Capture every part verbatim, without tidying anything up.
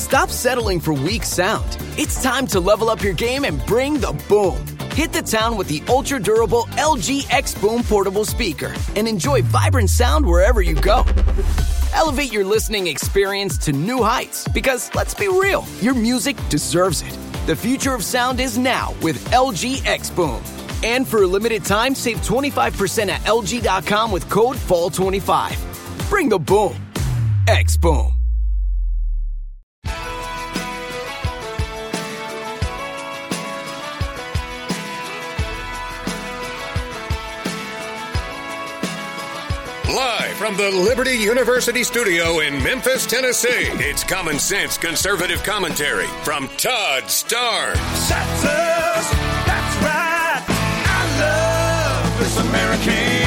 Stop settling for weak sound. It's time to level up your game and bring the boom. Hit the town with the ultra-durable L G X Boom portable speaker and enjoy vibrant sound wherever you go. Elevate your listening experience to new heights because, let's be real, your music deserves it. The future of sound is now with L G X Boom. And for a limited time, save twenty-five percent at L G dot com with code fall twenty-five. Bring the boom. X Boom. Live from the Liberty University studio in Memphis, Tennessee, it's Common Sense Conservative Commentary from Todd Starnes. Shatters, that's right. I love this American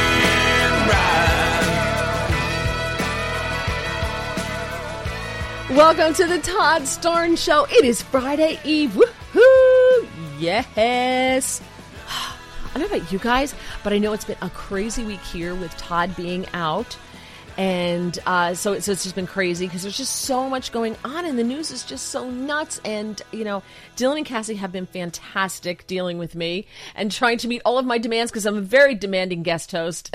ride. Welcome to the Todd Starnes Show. It is Friday Eve. Woohoo! Yes. I don't know about you guys, but I know it's been a crazy week here with Todd being out. And uh, so, so it's just been crazy because there's just so much going on and the news is just so nuts. And, you know, Dylan and Cassie have been fantastic dealing with me and trying to meet all of my demands because I'm a very demanding guest host.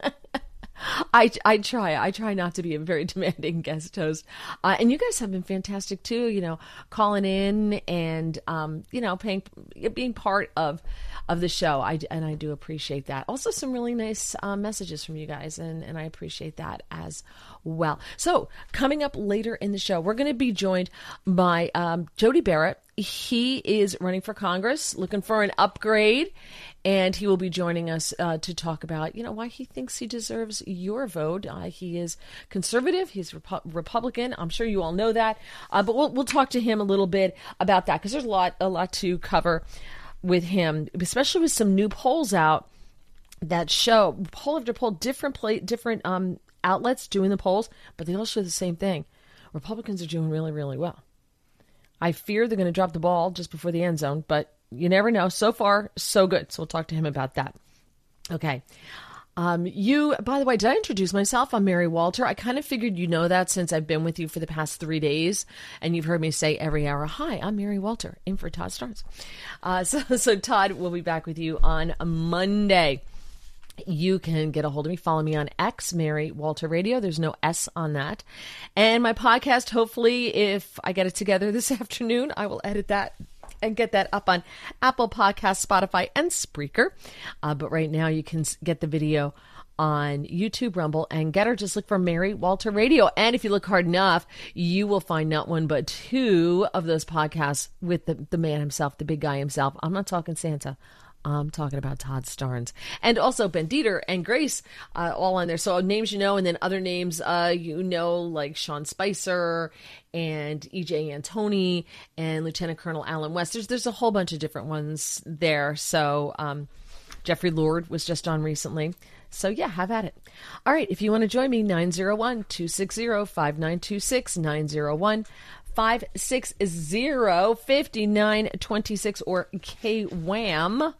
I, I try. I try not to be a very demanding guest host. Uh, and you guys have been fantastic too, you know, calling in and, um, you know, paying, being part of of the show. I, and I do appreciate that. Also some really nice uh, messages from you guys, and, and I appreciate that as well. So coming up later in the show, we're going to be joined by um, Jody Barrett. He is running for Congress, looking for an upgrade, and he will be joining us uh, to talk about, you know, why he thinks he deserves your vote. Uh, he is conservative. He's Repu- Republican. I'm sure you all know that, uh, but we'll we'll talk to him a little bit about that because there's a lot a lot to cover with him, especially with some new polls out that show poll after poll, different play, different um, outlets doing the polls, but they all show the same thing. Republicans are doing really, really well. I fear they're going to drop the ball just before the end zone, but you never know. So far, so good. So we'll talk to him about that. Okay. Um, you, by the way, did I introduce myself? I'm Mary Walter. I kind of figured you know that since I've been with you for the past three days, and you've heard me say every hour, hi, I'm Mary Walter, in for Todd Starnes. Uh, so, so Todd will be back with you on Monday. You can get a hold of me. Follow me on X, Mary Walter Radio. There's no S on that. And my podcast, hopefully, if I get it together this afternoon, I will edit that and get that up on Apple Podcasts, Spotify, and Spreaker. Uh, but right now you can get the video on YouTube, Rumble, and Getter. Just look for Mary Walter Radio. And if you look hard enough, you will find not one but two of those podcasts with the, the man himself, the big guy himself. I'm not talking Santa. I'm talking about Todd Starnes. And also Ben Dieter and Grace, uh, all on there. So names you know, and then other names uh, you know, like Sean Spicer and E J Antoni and Lieutenant Colonel Alan West. There's, there's a whole bunch of different ones there. So um, Jeffrey Lord was just on recently. So yeah, have at it. All right, if you want to join me, nine oh one, two six zero, five nine two six, nine oh one, five six zero, five nine two six, or K W A M.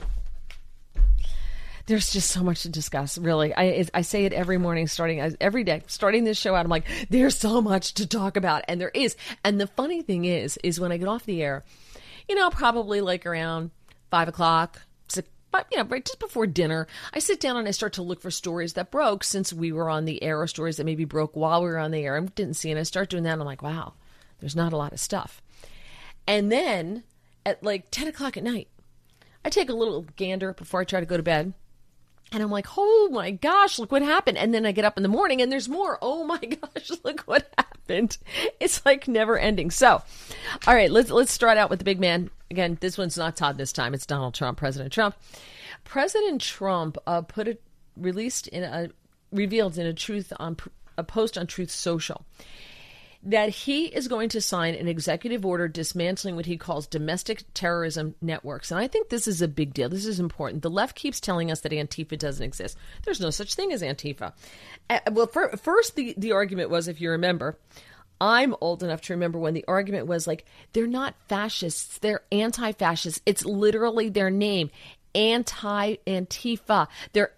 There's just so much to discuss, really. I I say it every morning, starting every day, starting this show out. I'm like, there's so much to talk about, and there is. And the funny thing is, is when I get off the air, you know, probably like around five o'clock, six, but you know, right just before dinner, I sit down and I start to look for stories that broke since we were on the air, or stories that maybe broke while we were on the air and didn't see. And I start doing that, and I'm like, wow, there's not a lot of stuff. And then at like ten o'clock at night, I take a little gander before I try to go to bed. And I'm like, oh my gosh, look what happened. And then I get up in the morning and there's more. Oh my gosh, look what happened. It's like never ending. So, all right, let's let's start out with the big man. Again, this one's not Todd this time. It's Donald Trump, President Trump. President Trump uh, put it, released in a, revealed in a truth on a post on Truth Social that he is going to sign an executive order dismantling what he calls domestic terrorism networks. And I think this is a big deal. This is important. The left keeps telling us that Antifa doesn't exist. There's no such thing as Antifa. Uh, well, for, first, the, the argument was, if you remember, I'm old enough to remember when the argument was like, they're not fascists, they're anti-fascists. It's literally their name, anti-Antifa. They're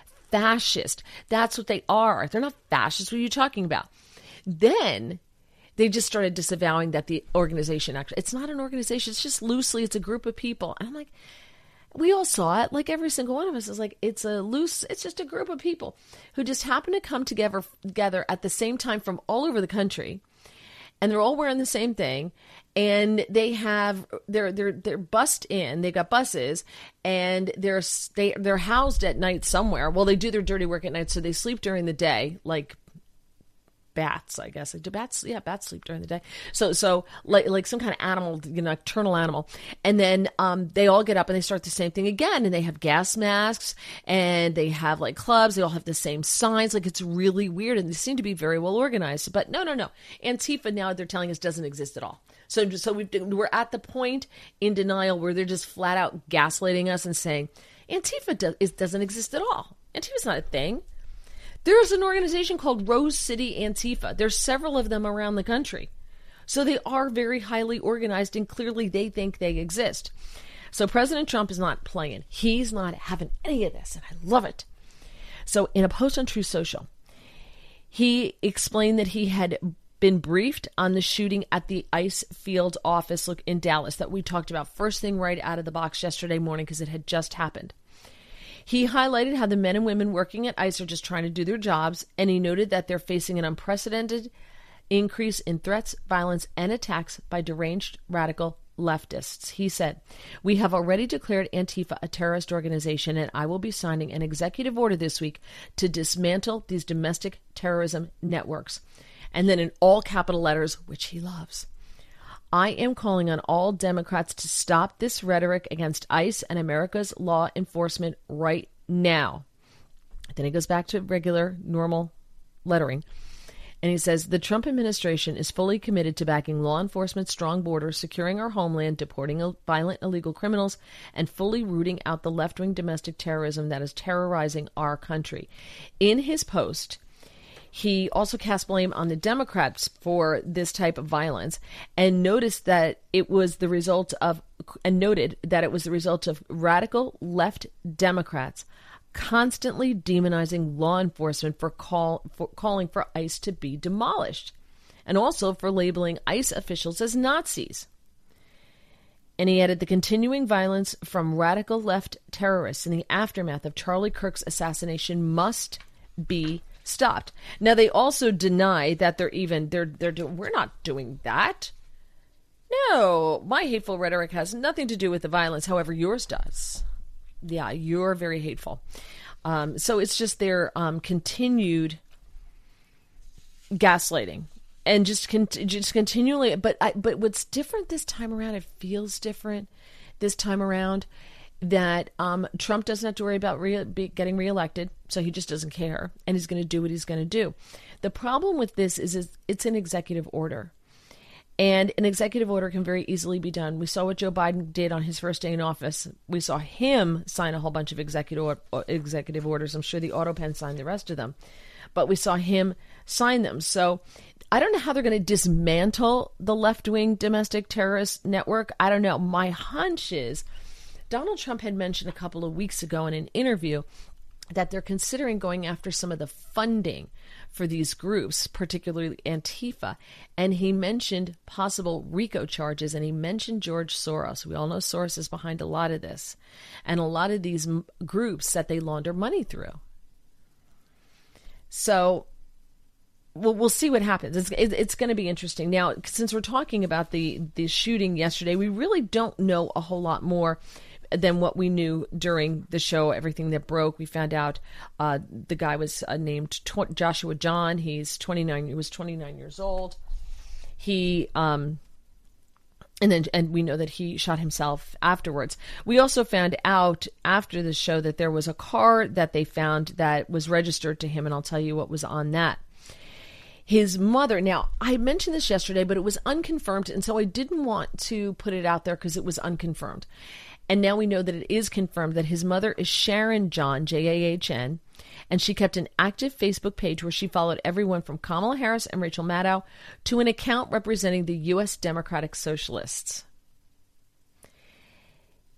anti-fascist. That's what they are. They're not fascists. What are you talking about? Then they just started disavowing that the organization actually, it's not an organization. It's just loosely, it's a group of people. And I'm like, we all saw it. Like every single one of us is like, it's a loose, it's just a group of people who just happen to come together, together at the same time from all over the country. And they're all wearing the same thing. And they have, they're, they're, they're bussed in, they got buses, and they're, they, they're housed at night somewhere. Well, they do their dirty work at night, so they sleep during the day, like bats, I guess. Do bats? Yeah, bats sleep during the day. So, so like, like some kind of animal, you know, nocturnal animal. And then um, they all get up and they start the same thing again. And they have gas masks and they have like clubs. They all have the same signs. Like it's really weird. And they seem to be very well organized. But no, no, no. Antifa now they're telling us doesn't exist at all. So, so we've, we're at the point in denial where they're just flat out gaslighting us and saying Antifa does, it doesn't exist at all. Antifa's not a thing. There's an organization called Rose City Antifa. There's several of them around the country. So they are very highly organized, and clearly they think they exist. So President Trump is not playing. He's not having any of this, and I love it. So in a post on Truth Social, he explained that he had been briefed on the shooting at the ICE field office in Dallas that we talked about first thing right out of the box yesterday morning because it had just happened. He highlighted how the men and women working at ICE are just trying to do their jobs, and he noted that they're facing an unprecedented increase in threats, violence, and attacks by deranged radical leftists. He said, "We have already declared Antifa a terrorist organization, and I will be signing an executive order this week to dismantle these domestic terrorism networks." And then in all capital letters, which he loves, "I am calling on all Democrats to stop this rhetoric against ICE and America's law enforcement right now." Then he goes back to regular, normal lettering. And he says, "The Trump administration is fully committed to backing law enforcement's strong borders, securing our homeland, deporting violent illegal criminals, and fully rooting out the left-wing domestic terrorism that is terrorizing our country." In his post, he also cast blame on the Democrats for this type of violence and noticed that it was the result of, and noted that it was the result of radical left Democrats constantly demonizing law enforcement for call for calling for ICE to be demolished, and also for labeling ICE officials as Nazis. And he added, "The continuing violence from radical left terrorists in the aftermath of Charlie Kirk's assassination must be stopped." Now they also deny that they're even they're they're doing. We're not doing that. No, my hateful rhetoric has nothing to do with the violence. However, yours does. Yeah, you're very hateful. Um, so it's just their um, continued gaslighting and just con- just continually. But I, but what's different this time around? It feels different this time around. That um, Trump doesn't have to worry about re- be getting reelected, so he just doesn't care, and he's going to do what he's going to do. The problem with this is, is it's an executive order, and an executive order can very easily be done. We saw what Joe Biden did on his first day in office. We saw him sign a whole bunch of executive or- executive orders. I'm sure the AutoPen signed the rest of them, but we saw him sign them. So I don't know how they're going to dismantle the left-wing domestic terrorist network. I don't know. My hunch is Donald Trump had mentioned a couple of weeks ago in an interview that they're considering going after some of the funding for these groups, particularly Antifa. And he mentioned possible RICO charges, and he mentioned George Soros. We all know Soros is behind a lot of this and a lot of these m- groups that they launder money through. So we'll, we'll see what happens. It's, it, it's going to be interesting. Now, since we're talking about the, the shooting yesterday, we really don't know a whole lot more than what we knew during the show, everything that broke. We found out uh, the guy was uh, named Tw- Joshua John. He's twenty-nine. He was twenty-nine years old. He, um, and then, and we know that he shot himself afterwards. We also found out after the show that there was a car that they found that was registered to him, and I'll tell you what was on that. His mother, now, I mentioned this yesterday, but it was unconfirmed, and so I didn't want to put it out there because it was unconfirmed. And now we know that it is confirmed that his mother is Sharon John, J A H N, and she kept an active Facebook page where she followed everyone from Kamala Harris and Rachel Maddow to an account representing the U S Democratic Socialists.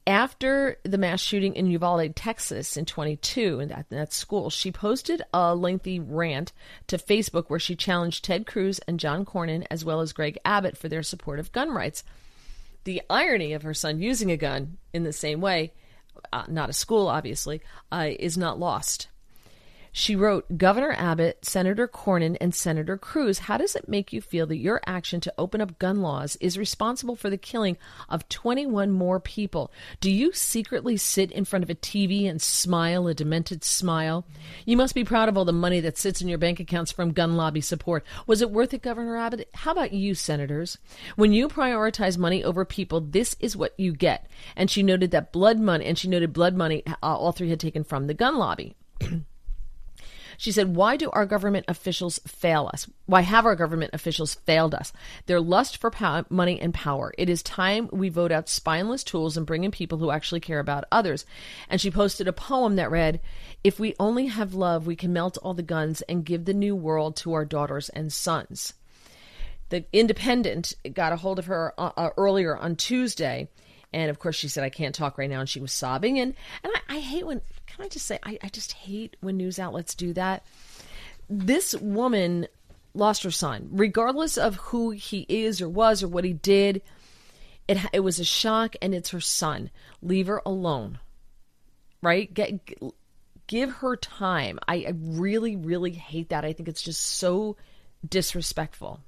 After the mass shooting in Uvalde, Texas in twenty-two, in that, in that school, she posted a lengthy rant to Facebook where she challenged Ted Cruz and John Cornyn, as well as Greg Abbott, for their support of gun rights. The irony of her son using a gun in the same way, uh, not a school, obviously, uh, is not lost. She wrote, Governor Abbott, Senator Cornyn, and Senator Cruz, how does it make you feel that your action to open up gun laws is responsible for the killing of twenty-one more people? Do you secretly sit in front of a T V and smile a demented smile? You must be proud of all the money that sits in your bank accounts from gun lobby support. Was it worth it, Governor Abbott? How about you, senators? When you prioritize money over people, this is what you get. And she noted that blood money, and she noted blood money, uh, all three had taken from the gun lobby. She said, why do our government officials fail us? Why have our government officials failed us? Their lust for power, money and power. It is time we vote out spineless tools and bring in people who actually care about others. And she posted a poem that read, if we only have love, we can melt all the guns and give the new world to our daughters and sons. The Independent got a hold of her uh, uh, earlier on Tuesday. And of course, she said, I can't talk right now. And she was sobbing. And, and I, I hate when, can I just say, I, I just hate when news outlets do that. This woman lost her son, regardless of who he is or was or what he did. It, it was a shock, and it's her son. Leave her alone, right? Get, give her time. I, I really, really hate that. I think it's just so disrespectful.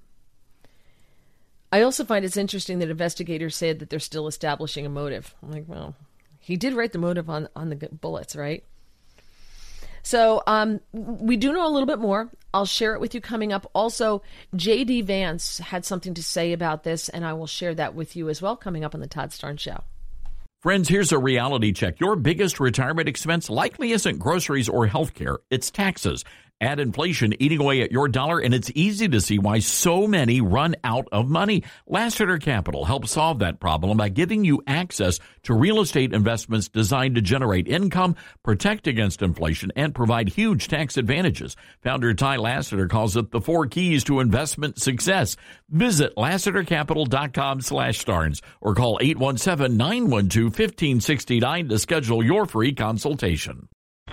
I also find it's interesting that investigators said that they're still establishing a motive. I'm like, well, he did write the motive on, on the bullets, right? So um, we do know a little bit more. I'll share it with you coming up. Also, J D Vance had something to say about this, and I will share that with you as well coming up on the Todd Starnes Show. Friends, here's a reality check. Your biggest retirement expense likely isn't groceries or health care. It's taxes. Add inflation eating away at your dollar, and it's easy to see why so many run out of money. Lassiter Capital helps solve that problem by giving you access to real estate investments designed to generate income, protect against inflation, and provide huge tax advantages. Founder Ty Lassiter calls it the four keys to investment success. Visit LassiterCapital.com slash Starnes or call eight one seven, nine one two, one five six nine to schedule your free consultation.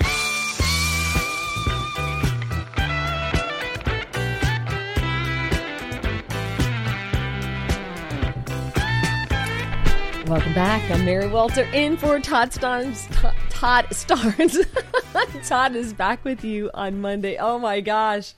Welcome back. I'm Mary Walter in for Todd Starnes. Todd Starnes. Todd is back with you on Monday. Oh my gosh.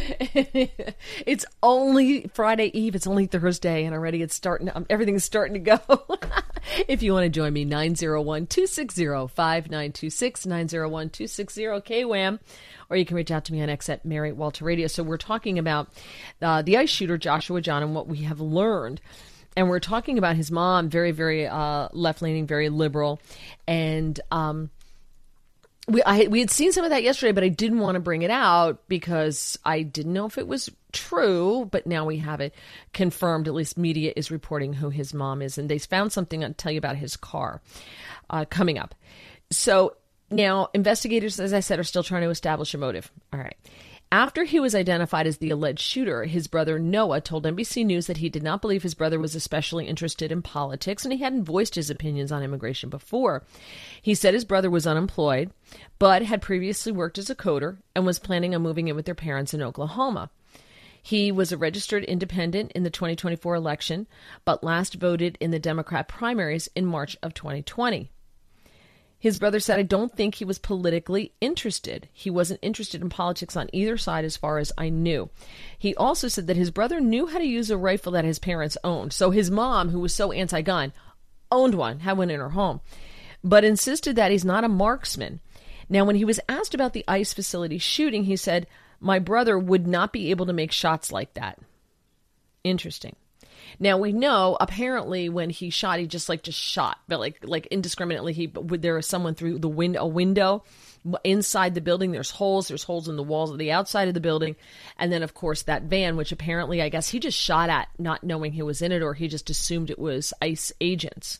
It's only Friday Eve. It's only Thursday and already it's starting. Um, everything's starting to go. If you want to join me, nine oh one, two six zero, five nine two six, nine oh one, two six zero, K W A M. Or you can reach out to me on X at Mary Walter Radio. So we're talking about uh, the ICE shooter, Joshua John, and what we have learned. And we're talking about his mom, very, very uh, left-leaning, very liberal. And um, we I, we had seen some of that yesterday, but I didn't want to bring it out because I didn't know if it was true. But now we have it confirmed. At least media is reporting who his mom is. And they found something I'll tell you about his car uh, coming up. So now investigators, as I said, are still trying to establish a motive. All right. After he was identified as the alleged shooter, his brother Noah told N B C News that he did not believe his brother was especially interested in politics, and he hadn't voiced his opinions on immigration before. He said his brother was unemployed, but had previously worked as a coder and was planning on moving in with their parents in Oklahoma. He was a registered independent in the twenty twenty-four election, but last voted in the Democrat primaries in March of twenty twenty. His brother said, I don't think he was politically interested. He wasn't interested in politics on either side as far as I knew. He also said that his brother knew how to use a rifle that his parents owned. So his mom, who was so anti-gun, owned one, had one in her home, but insisted that he's not a marksman. Now, when he was asked about the ICE facility shooting, he said, my brother would not be able to make shots like that. Interesting. Now, we know, apparently, when he shot, he just, like, just shot, but, like, like indiscriminately, he, there was someone through the window, a window inside the building. There's holes. There's holes in the walls of the outside of the building. And then, of course, that van, which apparently, I guess, he just shot at, not knowing he was in it, or he just assumed it was ICE agents.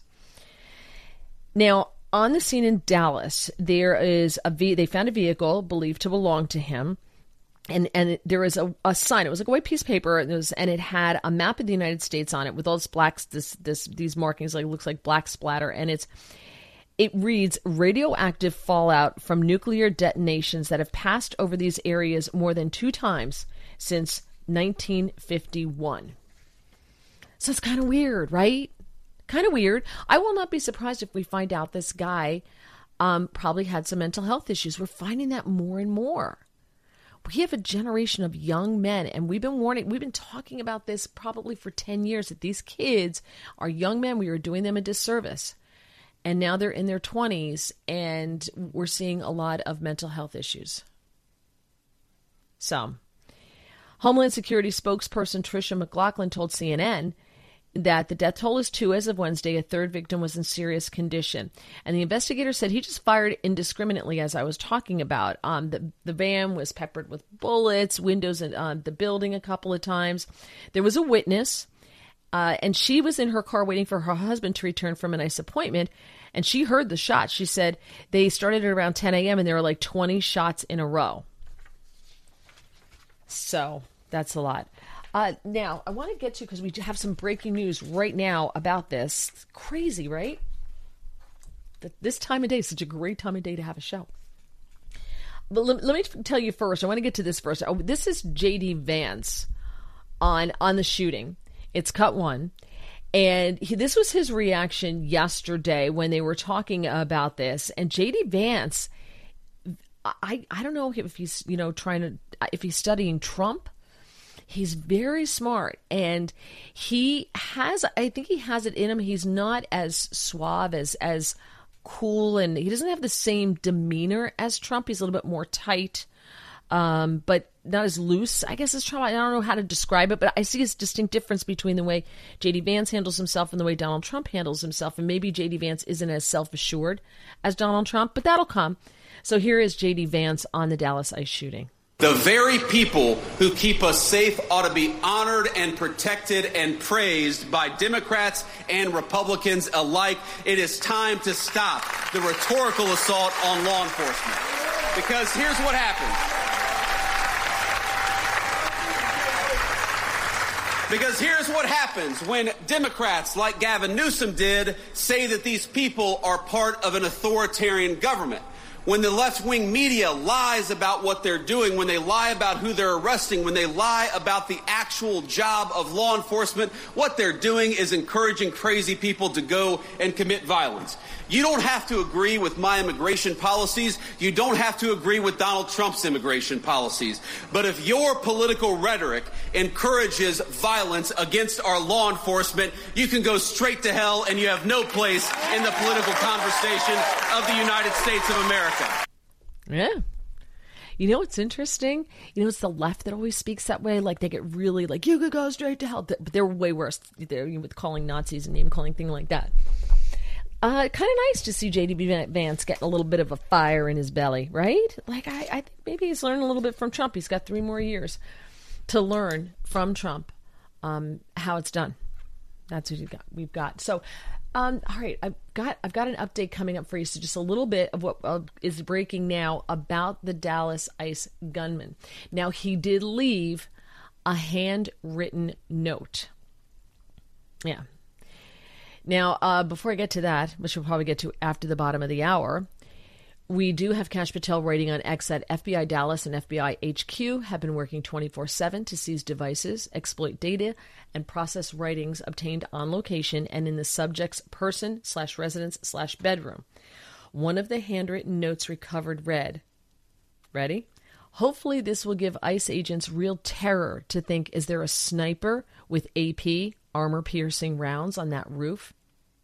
Now, on the scene in Dallas, there is a, they found a vehicle believed to belong to him. And and it, there was a, a sign. It was like a white piece of paper, and it, was, and it had a map of the United States on it with all this blacks, this this these markings, like looks like black splatter. And it's It reads, radioactive fallout from nuclear detonations that have passed over these areas more than two times since nineteen fifty-one. So it's kind of weird, right? Kind of weird. I will not be surprised if we find out this guy um, probably had some mental health issues. We're finding that more and more. We have a generation of young men, and we've been warning, we've been talking about this probably for ten years, that these kids are young men. We are doing them a disservice. And now they're in their twenties, and we're seeing a lot of mental health issues. So, Homeland Security spokesperson Tricia McLaughlin told C N N that the death toll is two as of Wednesday. A third victim was in serious condition. And the investigator said he just fired indiscriminately, as I was talking about. Um, the, the van was peppered with bullets, windows in uh, the building a couple of times. There was a witness. Uh, and she was in her car waiting for her husband to return from a nice appointment. And she heard the shots. She said they started at around ten a.m. and there were like twenty shots in a row. So that's a lot. Uh, now, I want to get to, because we have some breaking news right now about this. It's crazy, right? This time of day is such a great time of day to have a show. But let, let me tell you first. I want to get to this first. Oh, this is J D Vance on, on the shooting. It's cut one. And he, this was his reaction yesterday when they were talking about this. And J D Vance, I, I don't know if he's, you know, trying to, if he's studying Trump. He's very smart. And he has, I think he has it in him. He's not as suave, as, as cool. And he doesn't have the same demeanor as Trump. He's a little bit more tight. Um, but not as loose, I guess, as Trump. I don't know how to describe it, but I see a distinct difference between the way J D Vance handles himself and the way Donald Trump handles himself. And maybe J D Vance isn't as self-assured as Donald Trump, but that'll come. So here is J D Vance on the Dallas ICE shooting. The very people who keep us safe ought to be honored and protected and praised by Democrats and Republicans alike. It is time to stop the rhetorical assault on law enforcement. Because here's what happens. Because here's what happens when Democrats like Gavin Newsom did say that these people are part of an authoritarian government. When the left-wing media lies about what they're doing, when they lie about who they're arresting, when they lie about the actual job of law enforcement, what they're doing is encouraging crazy people to go and commit violence. You don't have to agree with my immigration policies. You don't have to agree with Donald Trump's immigration policies. But if your political rhetoric encourages violence against our law enforcement, you can go straight to hell, and you have no place in the political conversation of the United States of America. Yeah. You know what's interesting? You know, it's the left that always speaks that way. Like, they get really like, you could go straight to hell. But they're way worse. They're with calling Nazis and name-calling, thing like that. Uh, kind of nice to see J D Vance getting a little bit of a fire in his belly, right? Like, I, I think maybe he's learned a little bit from Trump. He's got three more years to learn from Trump um, how it's done. That's what we've got. We've got. So, um, all right, I've got I've got an update coming up for you. So just a little bit of what uh, is breaking now about the Dallas ICE gunman. Now, he did leave a handwritten note. Yeah. Now, uh, before I get to that, which we'll probably get to after the bottom of the hour, we do have Kash Patel writing on X that F B I Dallas and F B I H Q have been working twenty-four seven to seize devices, exploit data, and process writings obtained on location and in the subject's person slash residence slash bedroom. One of the handwritten notes recovered read, ready? Hopefully this will give ICE agents real terror to think, is there a sniper with A P, armor-piercing rounds on that roof?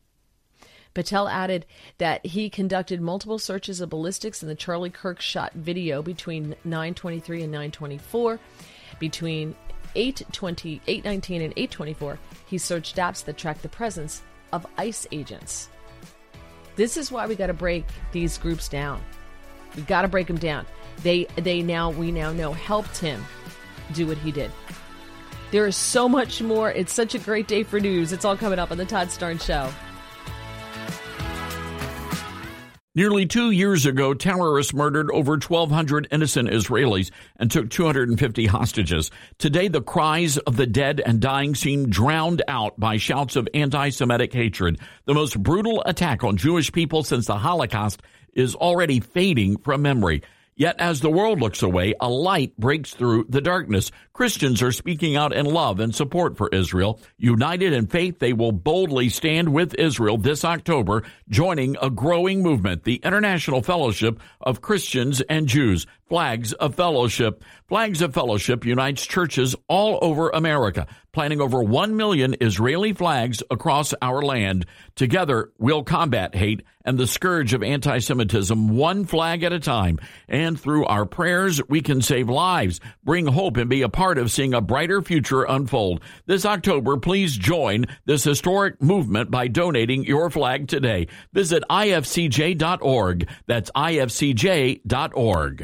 Patel added that he conducted multiple searches of ballistics in the Charlie Kirk shot video between nine twenty-three and nine twenty-four. Between eight twenty, eight nineteen and eight twenty-four, he searched apps that tracked the presence of ICE agents. This is why we got to break these groups down. We got to break them down. They, they now, we now know, helped him do what he did. There is so much more. It's such a great day for news. It's all coming up on the Todd Starnes Show. Nearly two years ago, terrorists murdered over twelve hundred innocent Israelis and took two hundred fifty hostages. Today, the cries of the dead and dying seem drowned out by shouts of anti-Semitic hatred. The most brutal attack on Jewish people since the Holocaust is already fading from memory. Yet as the world looks away, a light breaks through the darkness. Christians are speaking out in love and support for Israel. United in faith, they will boldly stand with Israel this October, joining a growing movement, the International Fellowship of Christians and Jews. Flags of Fellowship. Flags of Fellowship unites churches all over America, planting over one million Israeli flags across our land. Together, we'll combat hate and the scourge of anti-Semitism one flag at a time. And through our prayers, we can save lives, bring hope, and be a part of seeing a brighter future unfold. This October, please join this historic movement by donating your flag today. Visit I F C J dot org. That's I F C J dot org.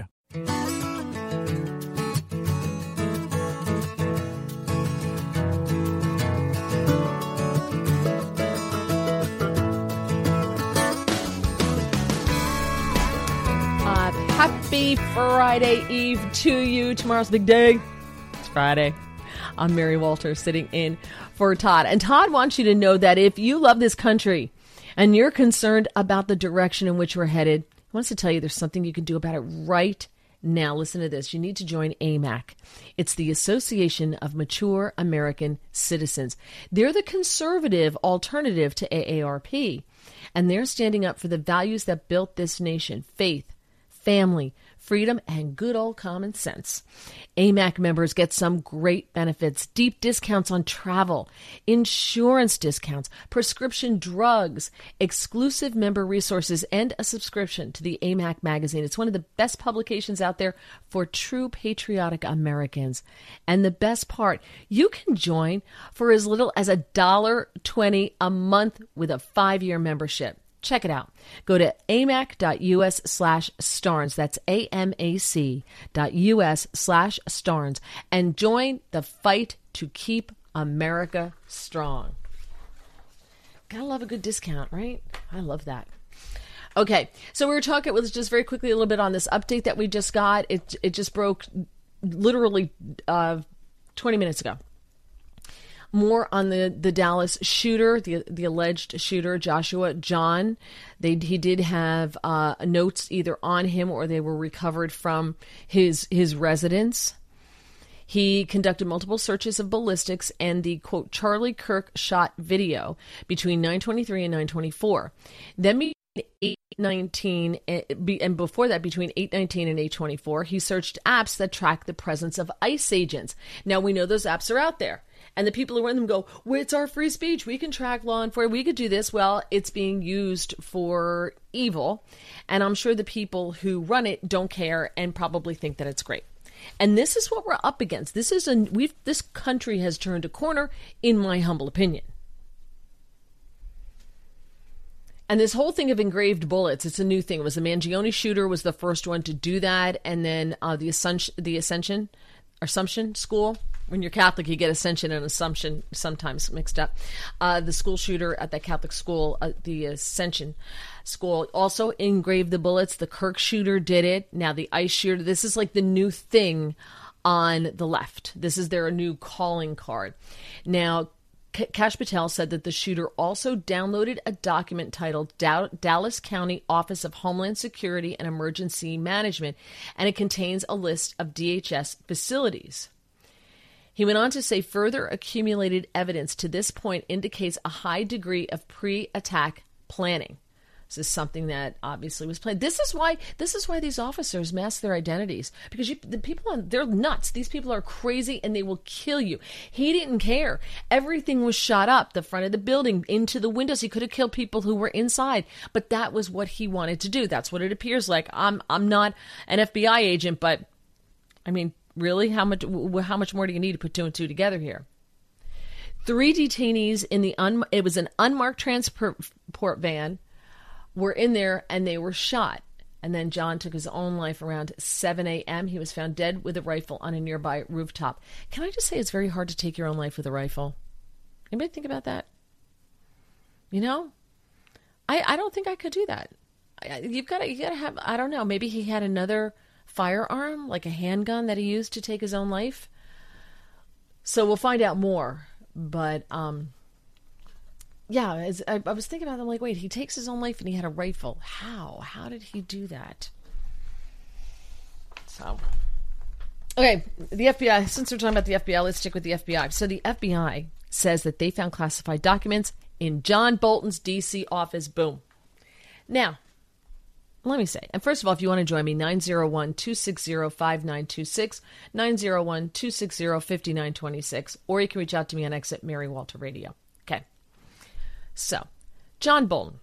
Happy Friday Eve to you. Tomorrow's the big day. It's Friday. I'm Mary Walters sitting in for Todd. And Todd wants you to know that if you love this country and you're concerned about the direction in which we're headed, he wants to tell you there's something you can do about it right now. Listen to this. You need to join A M A C. It's the Association of Mature American Citizens. They're the conservative alternative to A A R P. And they're standing up for the values that built this nation: faith, family, freedom, and good old common sense. A M A C members get some great benefits: deep discounts on travel, insurance discounts, prescription drugs, exclusive member resources, and a subscription to the A M A C magazine. It's one of the best publications out there for true patriotic Americans. And the best part, you can join for as little as one dollar twenty a month with a five-year membership. Check it out. Go to amac.us slash Starnes. That's A-M-A-C dot U-S slash Starnes. And join the fight to keep America strong. Gotta love a good discount, right? I love that. Okay, so we were talking, let's just very quickly a little bit on this update that we just got. It, it just broke literally uh, twenty minutes ago. More on the, the Dallas shooter, the the alleged shooter, Joshua John. They he did have uh, notes either on him or they were recovered from his his residence. He conducted multiple searches of ballistics and the, quote, Charlie Kirk shot video between nine twenty-three and nine twenty-four. Then between eight nineteen and before that, between eight nineteen and eight twenty-four, he searched apps that track the presence of ICE agents. Now, we know those apps are out there. And the people who run them go, well, it's our free speech. We can track law enforcement. We could do this. Well, it's being used for evil. And I'm sure the people who run it don't care and probably think that it's great. And this is what we're up against. This is a we've this country has turned a corner, in my humble opinion. And this whole thing of engraved bullets, it's a new thing. It was the Mangione shooter was the first one to do that. And then uh, the Ascension, the Ascension, Assumption School. When you're Catholic, you get Ascension and Assumption sometimes mixed up. Uh, the school shooter at that Catholic school, uh, the Ascension School, also engraved the bullets. The Kirk shooter did it. Now the ICE shooter, this is like the new thing on the left. This is their new calling card. Now, Kash Patel said that the shooter also downloaded a document titled Dow- Dallas County Office of Homeland Security and Emergency Management, and it contains a list of D H S facilities. He went on to say further accumulated evidence to this point indicates a high degree of pre-attack planning. This is something that obviously was planned. This is why this is why these officers mask their identities, because you, the people on they're nuts. These people are crazy and they will kill you. He didn't care. Everything was shot up, the front of the building, into the windows. He could have killed people who were inside, but that was what he wanted to do. That's what it appears like. I'm I'm not an F B I agent, but I mean, really, how much how much more do you need to put two and two together here? Three detainees in the un, it was an unmarked transport van. Were in there and they were shot. And then John took his own life around seven a.m. He was found dead with a rifle on a nearby rooftop. Can I just say it's very hard to take your own life with a rifle? Anybody think about that? You know? I, I don't think I could do that. you've got to, you got to have, I don't know, maybe he had another firearm, like a handgun that he used to take his own life. So we'll find out more. But, um, yeah, as I, I was thinking about it, I'm like, wait, he takes his own life and he had a rifle. How? How did he do that? So, okay, the F B I, since we're talking about the F B I, let's stick with the F B I. So the F B I says that they found classified documents in John Bolton's D C office. Boom. Now, let me say, and first of all, if you want to join me, nine oh one, two six zero, five nine two six, nine oh one, two six zero, five nine two six, or you can reach out to me on X at Mary Walter Radio. Okay. So, John Bolton.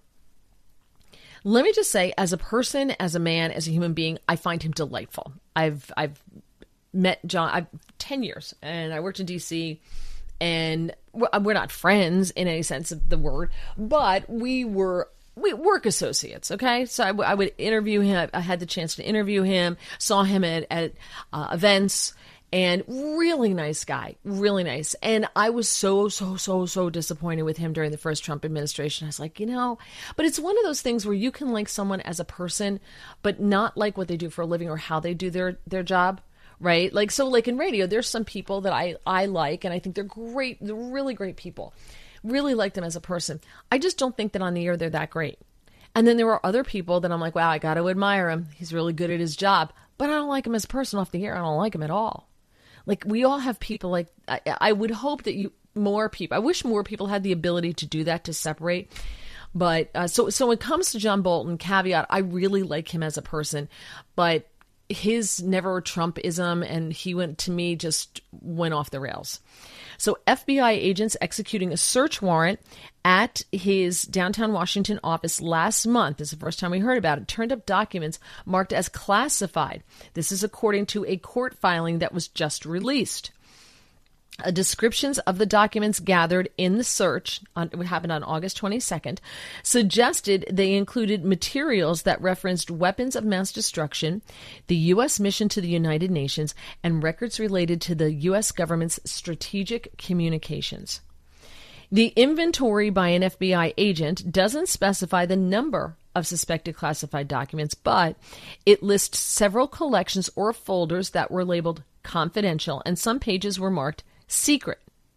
Let me just say, as a person, as a man, as a human being, I find him delightful. I've I've met John, I've ten years, and I worked in D C, and we're not friends in any sense of the word, but we were we work associates, okay? So I, w- I would interview him. I had the chance to interview him, saw him at, at uh, events, and really nice guy, really nice. And I was so, so, so, so disappointed with him during the first Trump administration. I was like, you know, but it's one of those things where you can like someone as a person, but not like what they do for a living or how they do their, their job. Right? Like, so like in radio, there's some people that I, I like, and I think they're great. They're really great people. Really like them as a person. I just don't think that on the air they're that great. And then there are other people that I'm like, wow, I got to admire him. He's really good at his job. But I don't like him as a person off the air. I don't like him at all. Like, we all have people like, I, I would hope that you, more people, I wish more people had the ability to do that, to separate. But uh, so, so when it comes to John Bolton, caveat, I really like him as a person, but his never Trumpism, and he went, to me, just went off the rails. So F B I agents executing a search warrant at his downtown Washington office last month, this is the first time we heard about it, turned up documents marked as classified. This is according to a court filing that was just released. Uh, descriptions of the documents gathered in the search, on, it happened on August twenty-second, suggested they included materials that referenced weapons of mass destruction, the U S mission to the United Nations, and records related to the U S government's strategic communications. The inventory by an F B I agent doesn't specify the number of suspected classified documents, but it lists several collections or folders that were labeled confidential, and some pages were marked secret.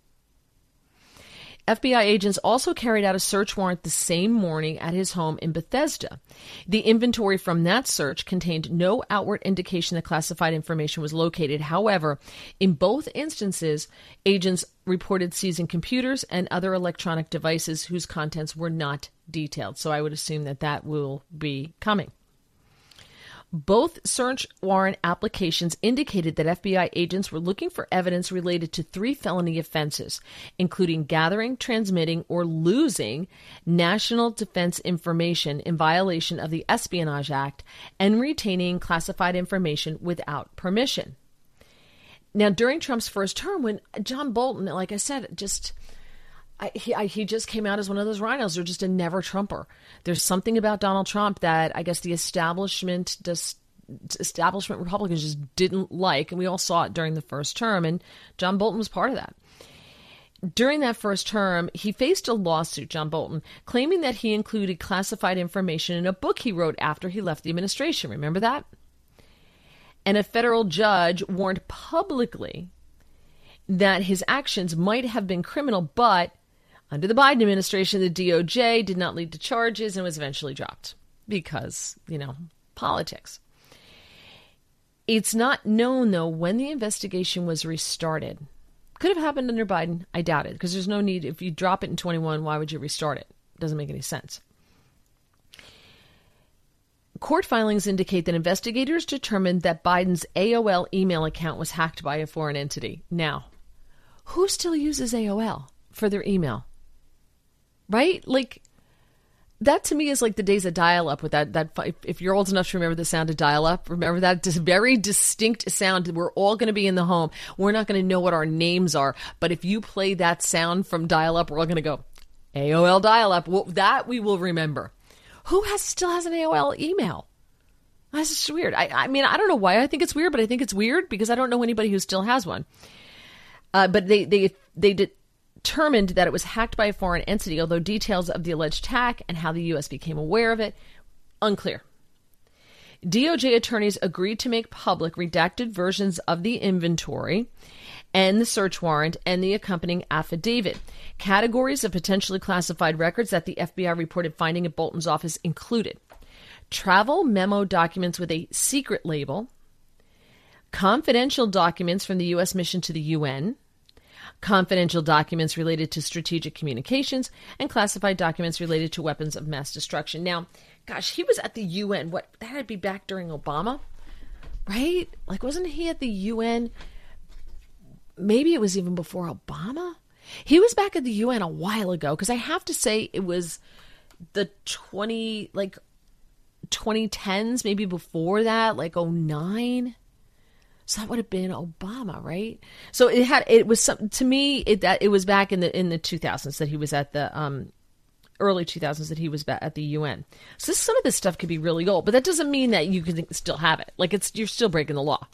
F B I agents also carried out a search warrant the same morning at his home in Bethesda. The inventory from that search contained no outward indication that classified information was located. However, in both instances, agents reported seizing computers and other electronic devices whose contents were not detailed. So I would assume that that will be coming. Both search warrant applications indicated that F B I agents were looking for evidence related to three felony offenses, including gathering, transmitting, or losing national defense information in violation of the Espionage Act and retaining classified information without permission. Now, during Trump's first term, when John Bolton, like I said, just... I, he, I, he just came out as one of those rhinos. They're just a never Trumper. There's something about Donald Trump that I guess the establishment, just, establishment Republicans just didn't like, and we all saw it during the first term, and John Bolton was part of that. During that first term, he faced a lawsuit, John Bolton, claiming that he included classified information in a book he wrote after he left the administration. Remember that? And a federal judge warned publicly that his actions might have been criminal, but under the Biden administration, the D O J did not lead to charges and was eventually dropped because, you know, politics. It's not known, though, when the investigation was restarted. Could have happened under Biden. I doubt it, because there's no need. If you drop it in twenty-one, why would you restart it? It doesn't make any sense. Court filings indicate that investigators determined that Biden's A O L email account was hacked by a foreign entity. Now, who still uses A O L for their email? Right? Like, that to me is like the days of dial-up with that, that if, if you're old enough to remember the sound of dial-up, remember that dis- very distinct sound. We're all going to be in the home. We're not going to know what our names are. But if you play that sound from dial-up, we're all going to go, A O L dial-up. Well, that we will remember. Who has still has an A O L email? That's just weird. I, I mean, I don't know why I think it's weird, but I think it's weird because I don't know anybody who still has one. Uh, but they, they, they determined that it was hacked by a foreign entity, although details of the alleged hack and how the U S became aware of it Unclear. D O J attorneys agreed to make public redacted versions of the inventory and the search warrant and the accompanying affidavit. Categories of potentially classified records that the F B I reported finding at Bolton's office included travel memo documents with a secret label, confidential documents from the U S mission to the U N, confidential documents related to strategic communications, and classified documents related to weapons of mass destruction. Now, gosh, he was at the U N. What, that had to be back during Obama, right? Like, wasn't he at the U N? Maybe it was even before Obama. He was back at the U N a while ago, because I have to say it was the twenty, like, twenty tens, maybe before that, like oh nine. So that would have been Obama, right? So it had, it was some, to me, it, that it was back in the, in the two thousands that he was at the, um, early two thousands that he was back at the U N. So this, some of this stuff could be really old, but that doesn't mean that you can still have it. Like, it's, you're still breaking the law.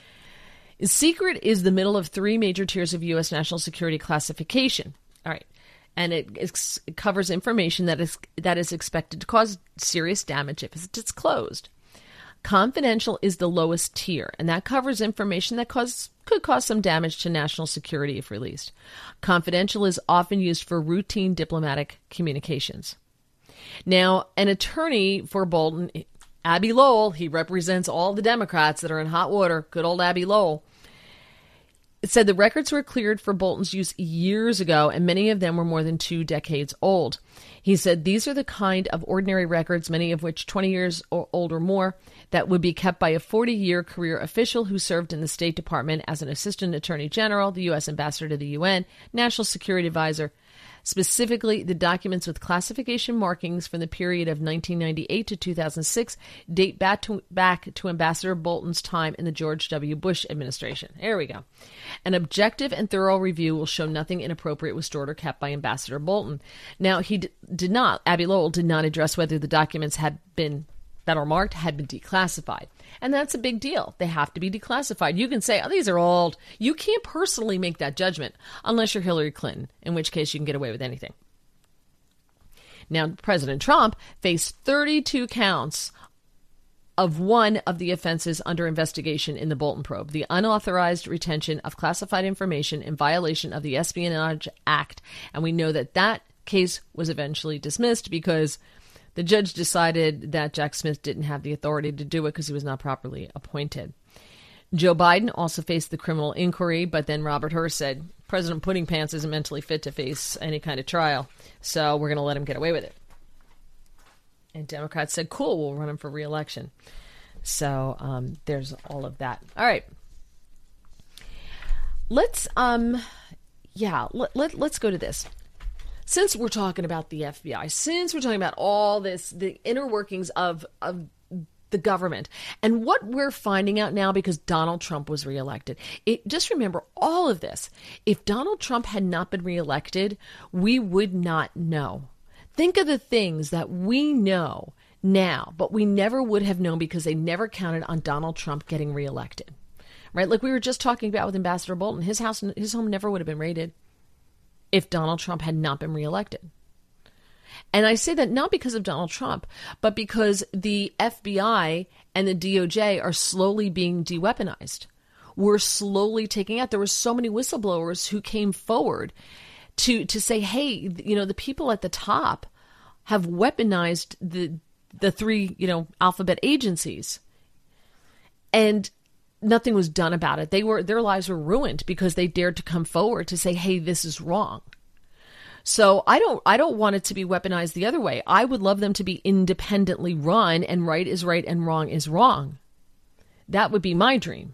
Secret is the middle of three major tiers of U S national security classification. All right. And it, ex- it covers information that is, that is expected to cause serious damage if it's disclosed. Confidential is the lowest tier, and that covers information that cause, could cause some damage to national security if released. Confidential is often used for routine diplomatic communications. Now, an attorney for Bolton, Abbe Lowell, he represents all the Democrats that are in hot water, good old Abbe Lowell, it said the records were cleared for Bolton's use years ago, and many of them were more than two decades old. He said these are the kind of ordinary records, many of which twenty years or old or more, that would be kept by a forty-year career official who served in the State Department as an assistant attorney general, the U S ambassador to the U N, national security advisor. Specifically, the documents with classification markings from the period of nineteen ninety-eight to two thousand six date back to, back to Ambassador Bolton's time in the George W. Bush administration. There we go. An objective and thorough review will show nothing inappropriate was stored or kept by Ambassador Bolton. Now, he d- did not, Abbe Lowell did not address whether the documents had been, that are marked, had been declassified. And that's a big deal. They have to be declassified. You can say, oh, these are old. You can't personally make that judgment unless you're Hillary Clinton, in which case you can get away with anything. Now, President Trump faced thirty-two counts of one of the offenses under investigation in the Bolton probe, the unauthorized retention of classified information in violation of the Espionage Act. And we know that that case was eventually dismissed because the judge decided that Jack Smith didn't have the authority to do it because he was not properly appointed. Joe Biden also faced the criminal inquiry, but then Robert Hur said, President Pudding Pants isn't mentally fit to face any kind of trial, so we're going to let him get away with it. And Democrats said, cool, we'll run him for re-election. So um, there's all of that. All right. Let's, um, yeah, let, let, let's go to this. Since we're talking about the F B I, since we're talking about all this, the inner workings of, of the government, and what we're finding out now because Donald Trump was reelected, it, just remember all of this. If Donald Trump had not been reelected, we would not know. Think of the things that we know now, but we never would have known because they never counted on Donald Trump getting reelected, right? Like we were just talking about with Ambassador Bolton, his house, his home never would have been raided if Donald Trump had not been reelected. And I say that not because of Donald Trump, but because the F B I and the D O J are slowly being de-weaponized. We're slowly taking out. There were so many whistleblowers who came forward to, to say, hey, you know, the people at the top have weaponized the the three, you know, alphabet agencies. And nothing was done about it. They were, their lives were ruined because they dared to come forward to say, hey, this is wrong. So I don't, I don't want it to be weaponized the other way. I would love them to be independently run and right is right and wrong is wrong. That would be my dream.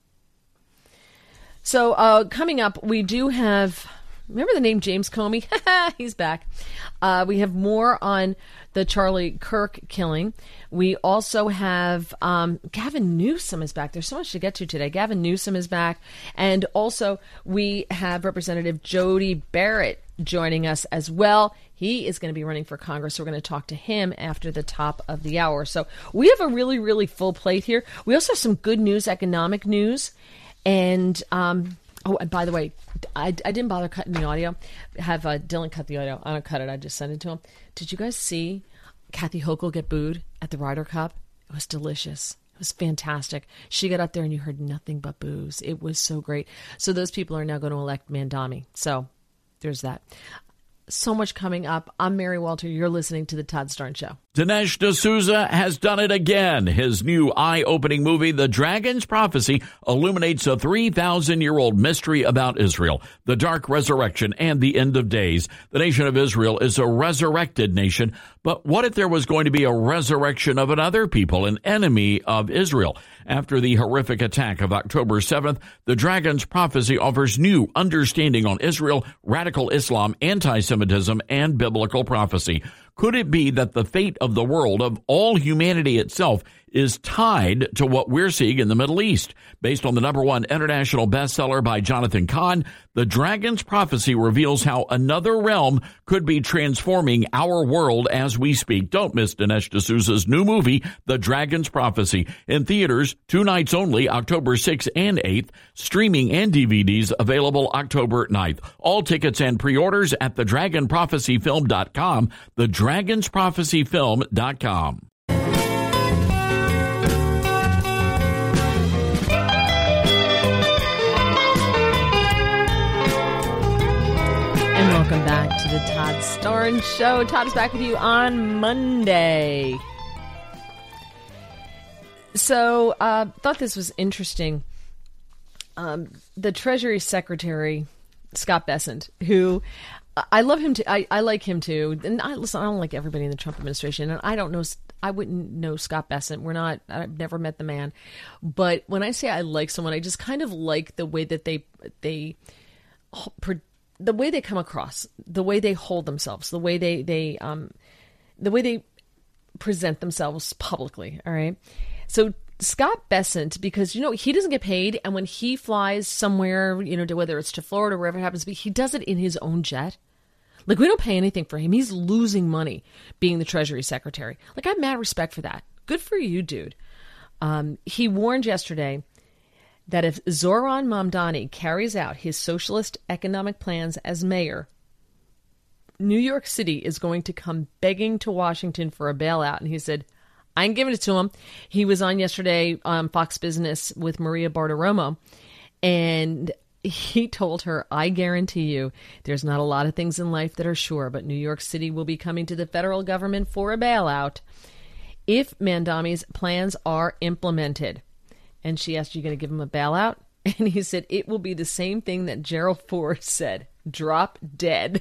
So uh, coming up, we do have, remember the name James Comey? He's back. Uh, we have more on the Charlie Kirk killing. We also have um, Gavin Newsom is back. There's so much to get to today. Gavin Newsom is back. And also we have Representative Jody Barrett joining us as well. He is going to be running for Congress. So we're going to talk to him after the top of the hour. So we have a really, really full plate here. We also have some good news, economic news. And, um, oh, and by the way, I, I didn't bother cutting the audio. Have uh, Dylan cut the audio. I don't cut it. I just sent it to him. Did you guys see Kathy Hochul get booed at the Ryder Cup. It was delicious. It was fantastic. She got up there and you heard nothing but boos. It was so great. So those people are now going to elect Mamdani. So there's that. So much coming up. I'm Mary Walter. You're listening to The Todd Starnes Show. Dinesh D'Souza has done it again. His new eye-opening movie, The Dragon's Prophecy, illuminates a three thousand year old mystery about Israel, the dark resurrection, and the end of days. The nation of Israel is a resurrected nation, but what if there was going to be a resurrection of another people, an enemy of Israel? After the horrific attack of October seventh, The Dragon's Prophecy offers new understanding on Israel, radical Islam, anti-Semitism, and biblical prophecy. Could it be that the fate of the world, of all humanity itself, is tied to what we're seeing in the Middle East? Based on the number one international bestseller by Jonathan Cahn, The Dragon's Prophecy reveals how another realm could be transforming our world as we speak. Don't miss Dinesh D'Souza's new movie, The Dragon's Prophecy, in theaters two nights only, October sixth and eighth, streaming and D V Ds available October ninth. All tickets and pre-orders at the dragon prophecy film dot com, the dragons prophecy film dot com. Welcome back to the Todd Starnes Show. Todd is back with you on Monday. So, uh, thought this was interesting. Um, the Treasury Secretary, Scott Bessent, who I love him too. I, I like him too. And I listen, I don't like everybody in the Trump administration, and I don't know. I wouldn't know Scott Bessent. We're not. I've never met the man, but when I say I like someone, I just kind of like the way that they they. the way they come across, the way they hold themselves, the way they, they, um, the way they present themselves publicly. All right. So Scott Bessent, because, you know, he doesn't get paid. And when he flies somewhere, you know, to, whether it's to Florida or wherever it happens to be, he does it in his own jet. Like, we don't pay anything for him. He's losing money being the Treasury Secretary. Like, I have mad respect for that. Good for you, dude. Um, he warned yesterday that if Zoran Mamdani carries out his socialist economic plans as mayor, New York City is going to come begging to Washington for a bailout. And he said, I ain't giving it to him. He was on yesterday on Fox Business with Maria Bartiromo, and he told her, I guarantee you there's not a lot of things in life that are sure, but New York City will be coming to the federal government for a bailout if Mamdani's plans are implemented. And she asked, you going to give him a bailout? And he said, it will be the same thing that Gerald Ford said, drop dead.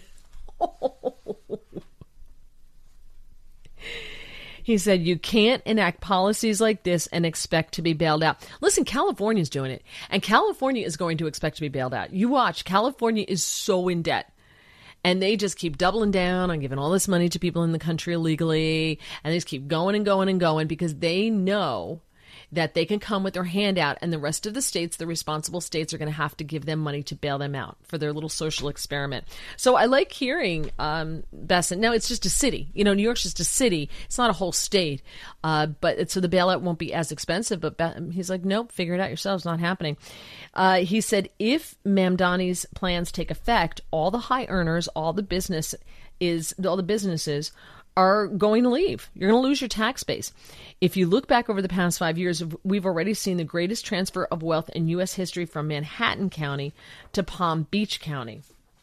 He said, you can't enact policies like this and expect to be bailed out. Listen, California's doing it. And California is going to expect to be bailed out. You watch, California is so in debt. And they just keep doubling down on giving all this money to people in the country illegally. And they just keep going and going and going because they know that they can come with their hand out, and the rest of the states, the responsible states, are going to have to give them money to bail them out for their little social experiment. So I like hearing um, Bessent. Now, it's just a city. You know, New York's just a city. It's not a whole state. Uh, but it, so the bailout won't be as expensive. But Be- he's like, nope, figure it out yourselves. Not happening. Uh, he said, if Mamdani's plans take effect, all the high earners, all the business is, all the businesses are going to leave. You're going to lose your tax base. If you look back over the past five years, we've already seen the greatest transfer of wealth in U S history from Manhattan County to Palm Beach County.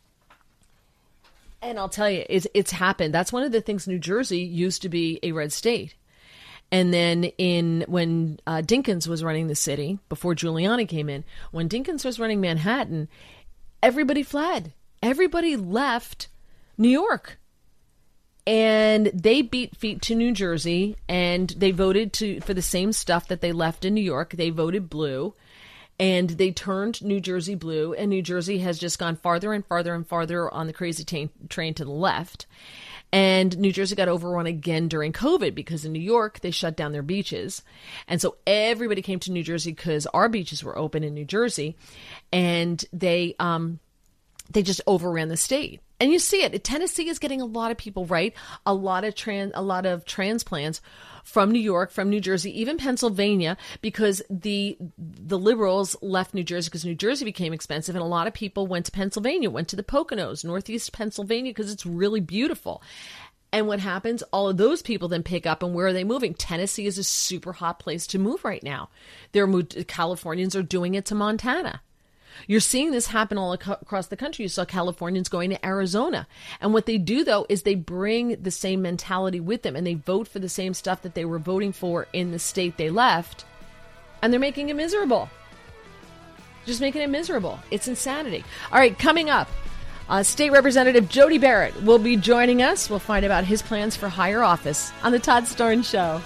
And I'll tell you, it's, it's happened. That's one of the things. New Jersey used to be a red state. And then in when uh, Dinkins was running the city, before Giuliani came in, when Dinkins was running Manhattan, everybody fled. Everybody left New York. And they beat feet to New Jersey, and they voted to for the same stuff that they left in New York. They voted blue, and they turned New Jersey blue, and New Jersey has just gone farther and farther and farther on the crazy t- train to the left. And New Jersey got overrun again during COVID because in New York, they shut down their beaches. And so everybody came to New Jersey because our beaches were open in New Jersey, and they um, they just overran the state. And you see it. Tennessee is getting a lot of people, right? A lot of trans, a lot of transplants from New York, from New Jersey, even Pennsylvania, because the the liberals left New Jersey because New Jersey became expensive, and a lot of people went to Pennsylvania, went to the Poconos, Northeast Pennsylvania, because it's really beautiful. And what happens? All of those people then pick up, and where are they moving? Tennessee is a super hot place to move right now. They're moved, Californians are doing it to Montana. You're seeing this happen all ac- across the country. You saw Californians going to Arizona. And what they do, though, is they bring the same mentality with them, and they vote for the same stuff that they were voting for in the state they left, and they're making it miserable. Just making it miserable. It's insanity. All right, coming up, Uh, State Representative Jody Barrett will be joining us. We'll find about his plans for higher office on the Todd Starnes Show.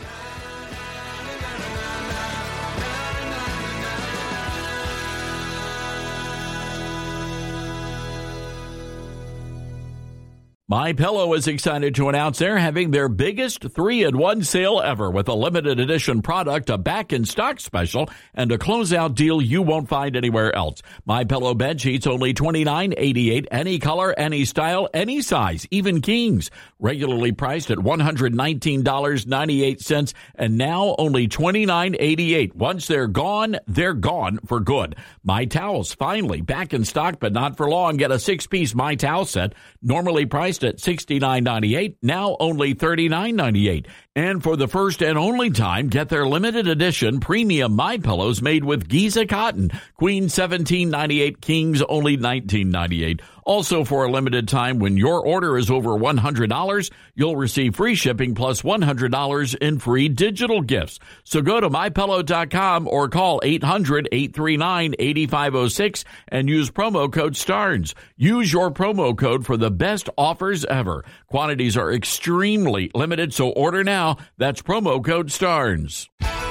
MyPillow is excited to announce they're having their biggest three in one sale ever with a limited edition product, a back in stock special, and a closeout deal you won't find anywhere else. MyPillow bed sheets only twenty-nine eighty-eight, any color, any style, any size, even kings. Regularly priced at one hundred nineteen dollars and ninety-eight cents and now only twenty-nine eighty-eight. Once they're gone, they're gone for good. My Towels finally back in stock, but not for long. Get a six-piece My Towel set, normally priced at sixty-nine ninety-eight, now only thirty-nine ninety-eight. And for the first and only time, get their limited edition premium My Pillows made with Giza cotton. Queen seventeen ninety-eight, Kings only nineteen ninety-eight. Also for a limited time, when your order is over one hundred dollars, you'll receive free shipping plus one hundred dollars in free digital gifts. So go to my pillow dot com or call eight hundred, eight three nine, eight five zero six and use promo code STARNS. Use your promo code for the best offers ever. Quantities are extremely limited, so order now. That's promo code STARNS.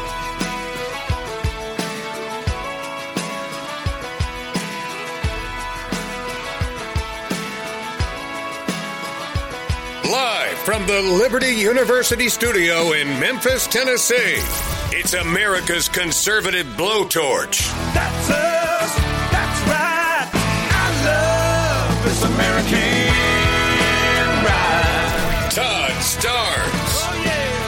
Live from the Liberty University studio in Memphis, Tennessee, it's America's conservative blowtorch. That's us. That's right. I love this American ride. Todd Starnes. Oh,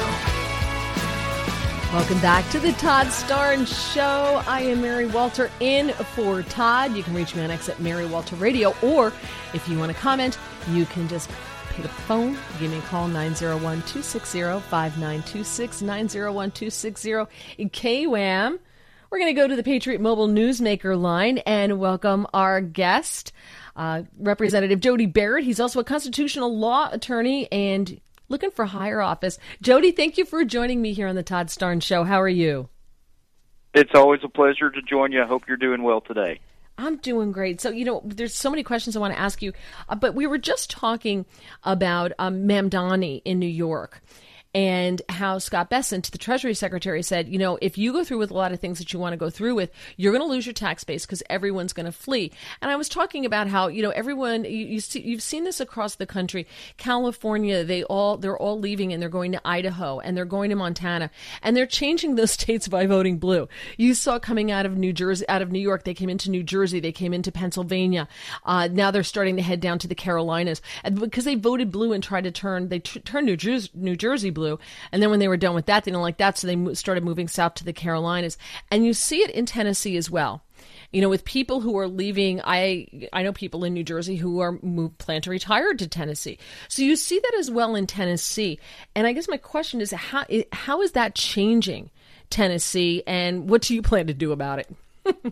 yeah. Welcome back to the Todd Starnes Show. I am Mary Walter in for Todd. You can reach me on X at Mary Walter Radio, or if you want to comment, you can just pick up the phone, give me a call, nine oh one, two six zero, five nine two six, nine oh one, two six zero, K W A M. We're going to go to the Patriot Mobile Newsmaker line and welcome our guest, uh, Representative Jody Barrett. He's also a constitutional law attorney and looking for higher office. Jody, thank you for joining me here on the Todd Starnes Show. How are you? It's always a pleasure to join you. I hope you're doing well today. I'm doing great. So, you know, there's so many questions I want to ask you, uh, but we were just talking about um, Mamdani in New York and how Scott Bessent, the Treasury Secretary, said, you know, if you go through with a lot of things that you want to go through with, you're going to lose your tax base because everyone's going to flee. And I was talking about how, you know, everyone, you, you see, you've seen this across the country. California, they all, they're all leaving and they're going to Idaho and they're going to Montana and they're changing those states by voting blue. You saw coming out of New Jersey, out of New York, they came into New Jersey, they came into Pennsylvania. Uh, now they're starting to head down to the Carolinas and because they voted blue and tried to turn, they t- turned New Jersey, New Jersey blue. And then when they were done with that, they didn't like that, so they mo- started moving south to the Carolinas. And you see it in Tennessee as well. You know, with people who are leaving, I I know people in New Jersey who are moved, plan to retire to Tennessee. So you see that as well in Tennessee. And I guess my question is, how how is that changing Tennessee, and what do you plan to do about it?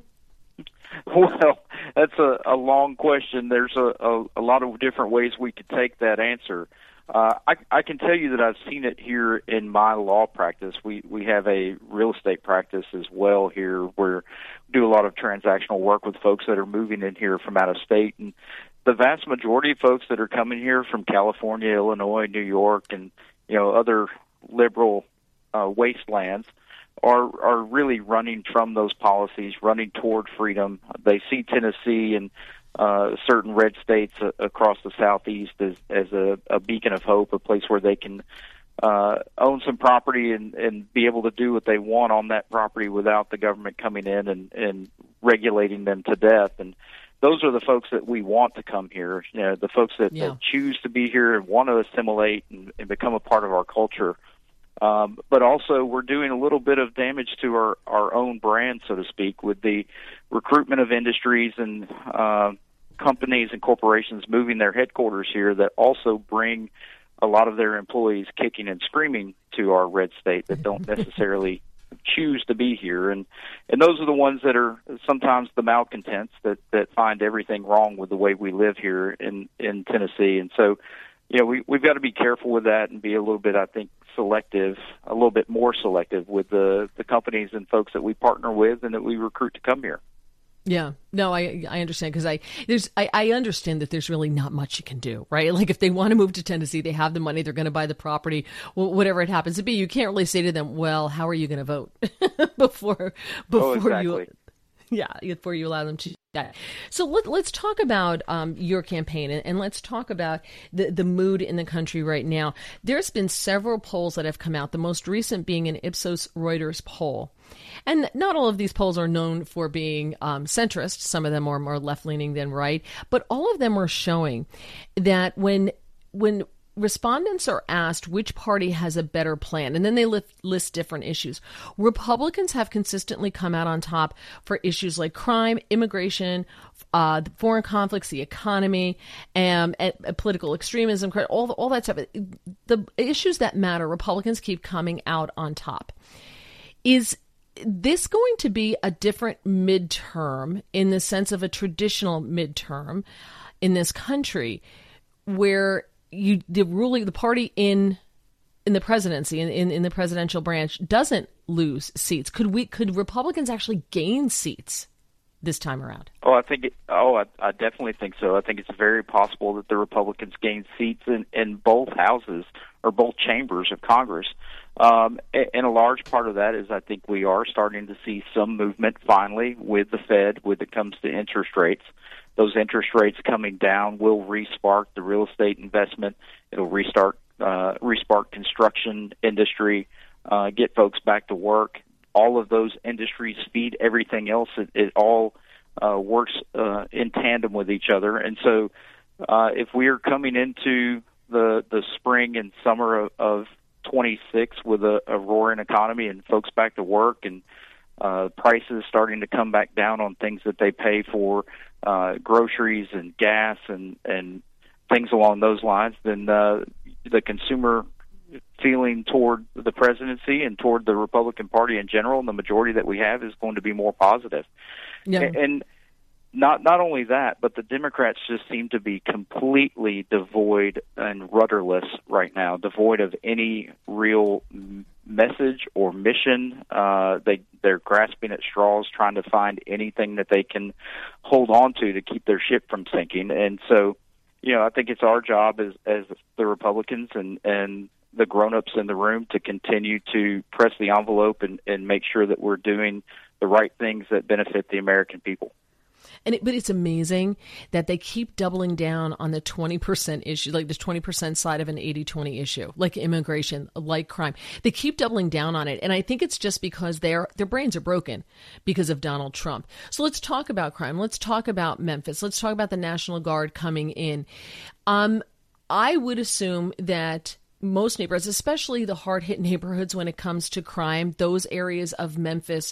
Well, that's a, a long question. There's a, a, a lot of different ways we could take that answer. Uh, I, I can tell you that I've seen it here in my law practice. We we have a real estate practice as well here where we do a lot of transactional work with folks that are moving in here from out of state. And the vast majority of folks that are coming here from California, Illinois, New York, and you know other liberal uh, wastelands are are really running from those policies, running toward freedom. They see Tennessee and Uh, certain red states uh, across the southeast as, as a, a beacon of hope, a place where they can uh, own some property and, and be able to do what they want on that property without the government coming in and, and regulating them to death. And those are the folks that we want to come here, you know, the folks that, yeah. that choose to be here and want to assimilate and, and become a part of our culture. Um, but also we're doing a little bit of damage to our, our own brand, so to speak, with the recruitment of industries and uh, companies and corporations moving their headquarters here that also bring a lot of their employees kicking and screaming to our red state that don't necessarily choose to be here. And, and those are the ones that are sometimes the malcontents that, that find everything wrong with the way we live here in, in Tennessee. And so, you know, we, we've got to be careful with that and be a little bit, I think, selective, a little bit more selective with the, the companies and folks that we partner with and that we recruit to come here. Yeah, no, I I understand because I there's I, I understand that there's really not much you can do, right? Like if they want to move to Tennessee, they have the money, they're going to buy the property, well, whatever it happens to be. You can't really say to them, well, how are you going to vote before before oh, exactly. you yeah before you allow them to. Yeah. So let, let's talk about um, your campaign and, and let's talk about the, the mood in the country right now. There's been several polls that have come out, the most recent being an Ipsos Reuters poll. And not all of these polls are known for being um, centrist. Some of them are more left-leaning than right. But all of them are showing that when when respondents are asked which party has a better plan, and then they list, list different issues, Republicans have consistently come out on top for issues like crime, immigration, uh, foreign conflicts, the economy, and, and political extremism, all, all that stuff. The issues that matter, Republicans keep coming out on top. Is this going to be a different midterm in the sense of a traditional midterm in this country where you the ruling the party in in the presidency in, in, in the presidential branch doesn't lose seats? Could we could Republicans actually gain seats this time around? Oh, I think it, oh, I, I definitely think so. I think it's very possible that the Republicans gain seats in, in both houses or both chambers of Congress. Um, and a large part of that is I think we are starting to see some movement finally with the Fed when it comes to interest rates. Those interest rates coming down will respark the real estate investment. It'll restart, uh, respark construction industry, uh, get folks back to work. All of those industries feed everything else. It, it all uh, works uh, in tandem with each other. And so uh, if we are coming into the the spring and summer of, of twenty-six with a, a roaring economy and folks back to work and uh, prices starting to come back down on things that they pay for, uh, groceries and gas and, and things along those lines, then uh, the consumer feeling toward the presidency and toward the Republican Party in general, and the majority that we have, is going to be more positive. Yeah. And, and not not only that, but the Democrats just seem to be completely devoid and rudderless right now, devoid of any real message or mission. Uh, they they're grasping at straws, trying to find anything that they can hold on to to keep their ship from sinking. And so, you know, I think it's our job as as the Republicans and and the grown-ups in the room to continue to press the envelope and, and make sure that we're doing the right things that benefit the American people. And it, but it's amazing that they keep doubling down on the twenty percent issue, like the twenty percent side of an eighty twenty issue, like immigration, like crime. They keep doubling down on it. And I think it's just because their their brains are broken because of Donald Trump. So let's talk about crime. Let's talk about Memphis. Let's talk about the National Guard coming in. Um, I would assume that most neighborhoods, especially the hard-hit neighborhoods when it comes to crime, those areas of Memphis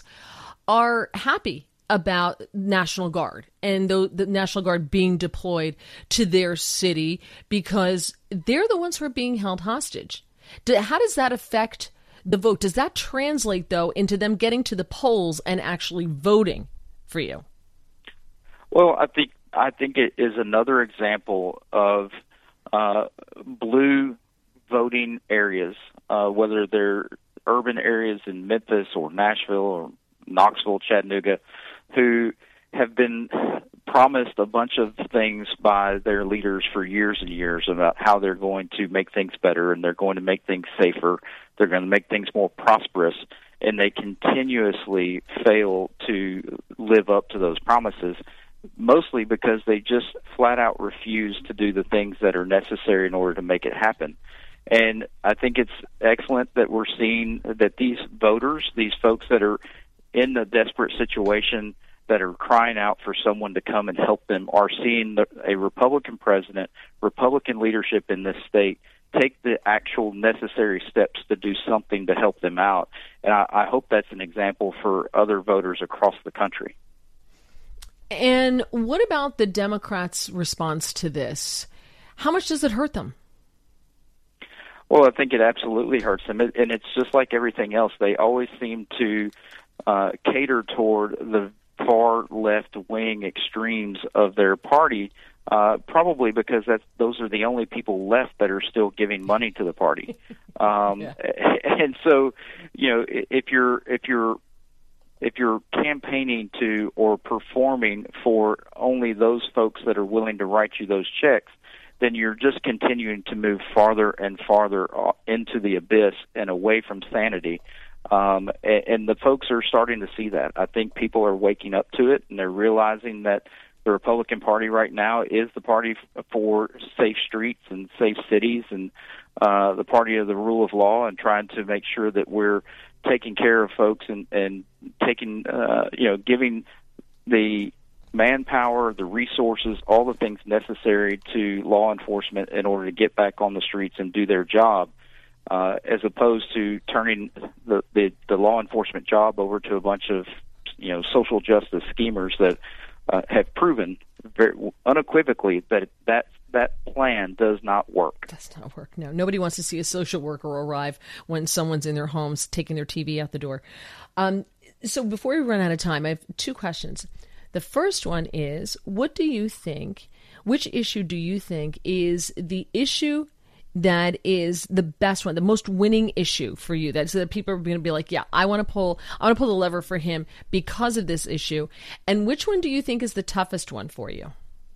are happy about National Guard and the, the National Guard being deployed to their city because they're the ones who are being held hostage. Do, how does that affect the vote? Does that translate, though, into them getting to the polls and actually voting for you? Well, I think I think it is another example of uh, blue voting areas, uh, whether they're urban areas in Memphis or Nashville or Knoxville, Chattanooga, who have been promised a bunch of things by their leaders for years and years about how they're going to make things better and they're going to make things safer, they're going to make things more prosperous, and they continuously fail to live up to those promises, mostly because they just flat out refuse to do the things that are necessary in order to make it happen. And I think it's excellent that we're seeing that these voters, these folks that are in a desperate situation, that are crying out for someone to come and help them, are seeing the, a Republican president, Republican leadership in this state take the actual necessary steps to do something to help them out. And I, I hope that's an example for other voters across the country. And what about the Democrats' response to this? How much does it hurt them? Well, I think it absolutely hurts them, and it's just like everything else. They always seem to uh, cater toward the far left-wing extremes of their party, uh, probably because that's, those are the only people left that are still giving money to the party. Um, yeah. And so, you know, if you're if you're if you're campaigning to or performing for only those folks that are willing to write you those checks, then you're just continuing to move farther and farther into the abyss and away from sanity. Um, and, and the folks are starting to see that. I think people are waking up to it, and they're realizing that the Republican Party right now is the party f- for safe streets and safe cities, and uh, the party of the rule of law, and trying to make sure that we're taking care of folks and, and taking, uh, you know, giving the manpower, the resources, all the things necessary to law enforcement in order to get back on the streets and do their job. Uh, as opposed to turning the, the, the law enforcement job over to a bunch of, you know, social justice schemers that uh, have proven very unequivocally that that that plan does not work. Does not work. No, nobody wants to see a social worker arrive when someone's in their homes taking their T V out the door. Um, so before we run out of time, I have two questions. The first one is, what do you think? Which issue do you think is the issue that is the best one, the most winning issue for you? That's that people are going to be like, yeah, I want to pull, I want to pull the lever for him because of this issue. And which one do you think is the toughest one for you?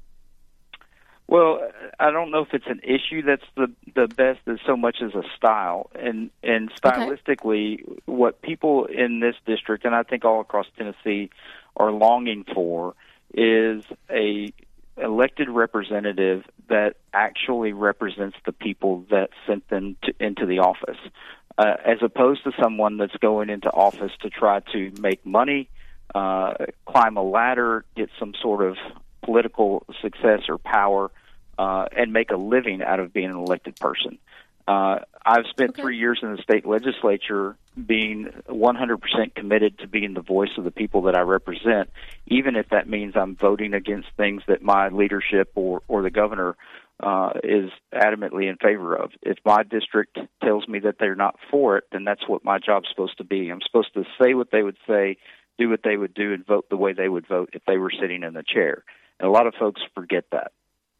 Well, I don't know if it's an issue that's the the best as so much as a style. And and stylistically, okay. What people in this district, and I think all across Tennessee, are longing for is a elected representative that actually represents the people that sent them to, into the office, uh, as opposed to someone that's going into office to try to make money, uh, climb a ladder, get some sort of political success or power, uh, and make a living out of being an elected person. Uh, I've spent okay. three years in the state legislature being one hundred percent committed to being the voice of the people that I represent, even if that means I'm voting against things that my leadership or, or the governor uh, is adamantly in favor of. If my district tells me that they're not for it, then that's what my job's supposed to be. I'm supposed to say what they would say, do what they would do, and vote the way they would vote if they were sitting in the chair. And a lot of folks forget that.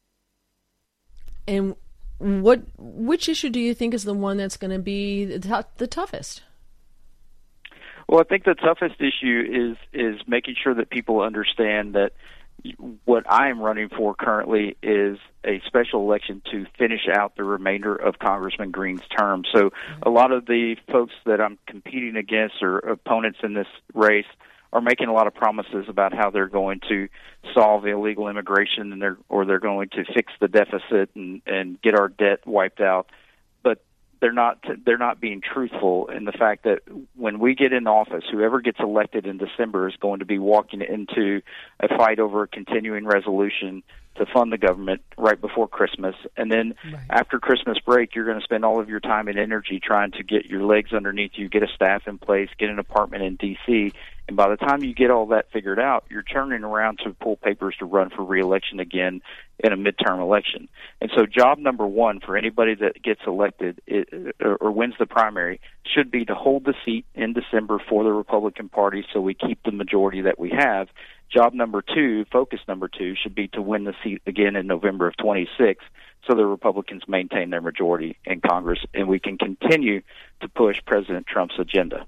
And what which issue do you think is the one that's going to be the, t- the toughest? Well, I think the toughest issue is is making sure that people understand that what I am running for currently is a special election to finish out the remainder of Congressman Green's term. So a lot of the folks that I'm competing against or opponents in this race are making a lot of promises about how they're going to solve illegal immigration and they're or they're going to fix the deficit and, and get our debt wiped out. But they're not they're not being truthful in the fact that when we get in office, whoever gets elected in December is going to be walking into a fight over a continuing resolution to fund the government right before Christmas. And then right. after Christmas break, you're going to spend all of your time and energy trying to get your legs underneath you, get a staff in place, get an apartment in D C. And by the time you get all that figured out, you're turning around to pull papers to run for re-election again in a midterm election. And so job number one for anybody that gets elected it, or, or wins the primary should be to hold the seat in December for the Republican Party so we keep the majority that we have. Job number two, focus number two, should be to win the seat again in November of twenty-six so the Republicans maintain their majority in Congress and we can continue to push President Trump's agenda.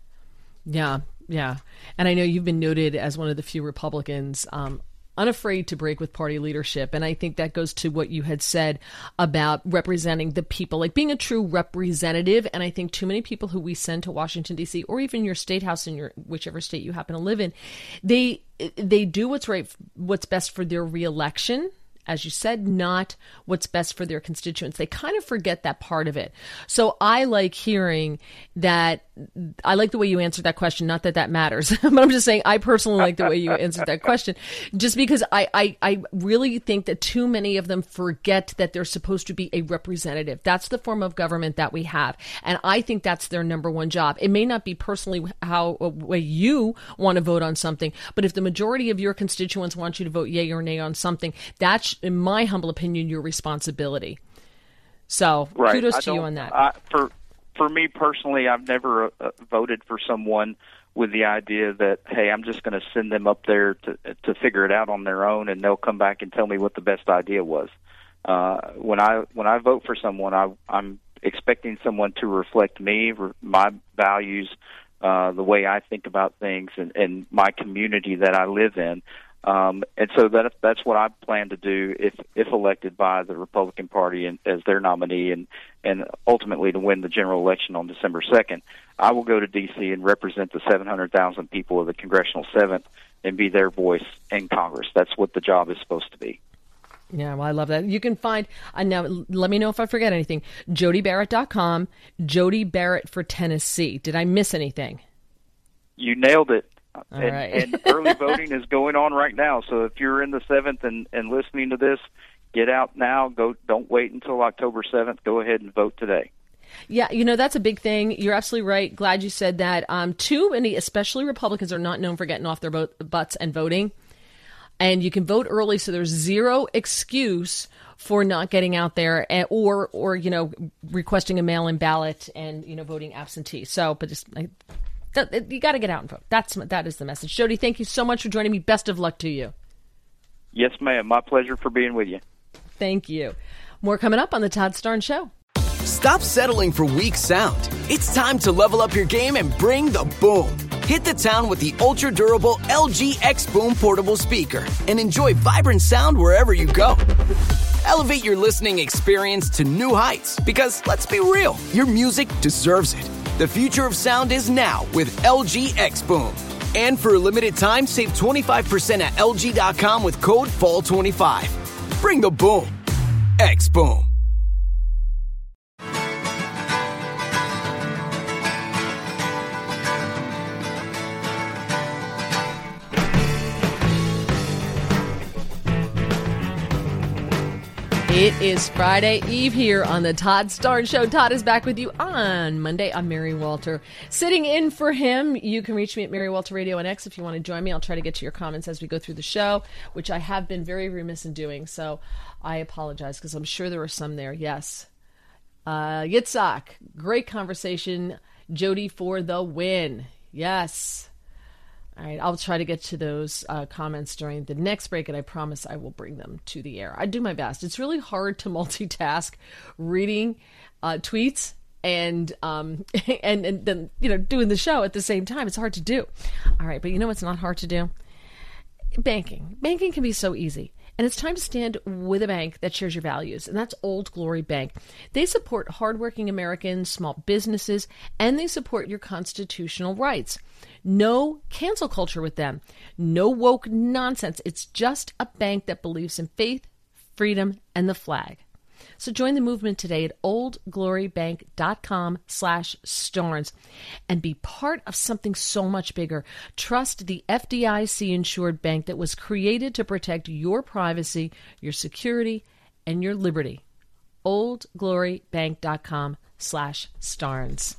Yeah, yeah. And I know you've been noted as one of the few Republicans um, unafraid to break with party leadership. And I think that goes to what you had said about representing the people, like being a true representative. And I think too many people who we send to Washington, D C, or even your state house in your whichever state you happen to live in, they they do what's right, what's best for their reelection. As you said, not what's best for their constituents. They kind of forget that part of it. So I like hearing that. I like the way you answered that question. Not that that matters, but I'm just saying I personally like the way you answered that question, just because I, I, I really think that too many of them forget that they're supposed to be a representative. That's the form of government that we have. And I think that's their number one job. It may not be personally how way you want to vote on something, but if the majority of your constituents want you to vote yay or nay on something, that's, in my humble opinion, your responsibility. So right. kudos I to you don't- on that. I, for for me personally, I've never uh, voted for someone with the idea that, hey, I'm just going to send them up there to to figure it out on their own, and they'll come back and tell me what the best idea was. Uh, when I when I vote for someone, I, I'm expecting someone to reflect me, re- my values, uh, the way I think about things, and, and my community that I live in. Um, and so that that's what I plan to do if if elected by the Republican Party and, as their nominee, and, and ultimately to win the general election on December second. I will go to D C and represent the seven hundred thousand people of the Congressional seventh and be their voice in Congress. That's what the job is supposed to be. Yeah, well, I love that. You can find, uh, now let me know if I forget anything, Jody Barrett dot com, Jody Barrett for Tennessee. Did I miss anything? You nailed it. All and, right. and early voting is going on right now. So if you're in the seventh and, and listening to this, get out now. Go. Don't wait until October seventh. Go ahead and vote today. Yeah, you know, that's a big thing. You're absolutely right. Glad you said that. Um, too many, especially Republicans, are not known for getting off their bo- butts and voting. And you can vote early, so there's zero excuse for not getting out there and, or, or, you know, requesting a mail-in ballot and, you know, voting absentee. So, but just... I, you got to get out and vote. That's that is the message. Jody, thank you so much for joining me. Best of luck to you. Yes, ma'am. My pleasure for being with you. Thank you. More coming up on the Todd Starnes Show. Stop settling for weak sound. It's time to level up your game and bring the boom. Hit the town with the ultra-durable L G X Boom portable speaker and enjoy vibrant sound wherever you go. Elevate your listening experience to new heights because, let's be real, your music deserves it. The future of sound is now with L G X Boom. And for a limited time, save twenty-five percent at L G dot com with code fall twenty-five. Bring the boom. X Boom. It is Friday Eve here on the Todd Starnes Show. Todd is back with you on Monday. I'm Mary Walter. Sitting in for him, you can reach me at Mary Walter Radio on X if you want to join me. I'll try to get to your comments as we go through the show, which I have been very remiss in doing, so I apologize because I'm sure there are some there. Yes. Uh, Yitzhak, great conversation. Jody for the win. Yes. All right, I'll try to get to those uh, comments during the next break, and I promise I will bring them to the air. I do my best. It's really hard to multitask reading uh, tweets and um, and and then you know doing the show at the same time. It's hard to do. All right, but you know what's not hard to do? Banking. Banking can be so easy. And it's time to stand with a bank that shares your values, and that's Old Glory Bank. They support hardworking Americans, small businesses, and they support your constitutional rights. No cancel culture with them. No woke nonsense. It's just a bank that believes in faith, freedom, and the flag. So join the movement today at oldglorybank.com slash Starnes and be part of something so much bigger. Trust the F D I C-insured bank that was created to protect your privacy, your security, and your liberty. oldglorybank.com slash Starnes.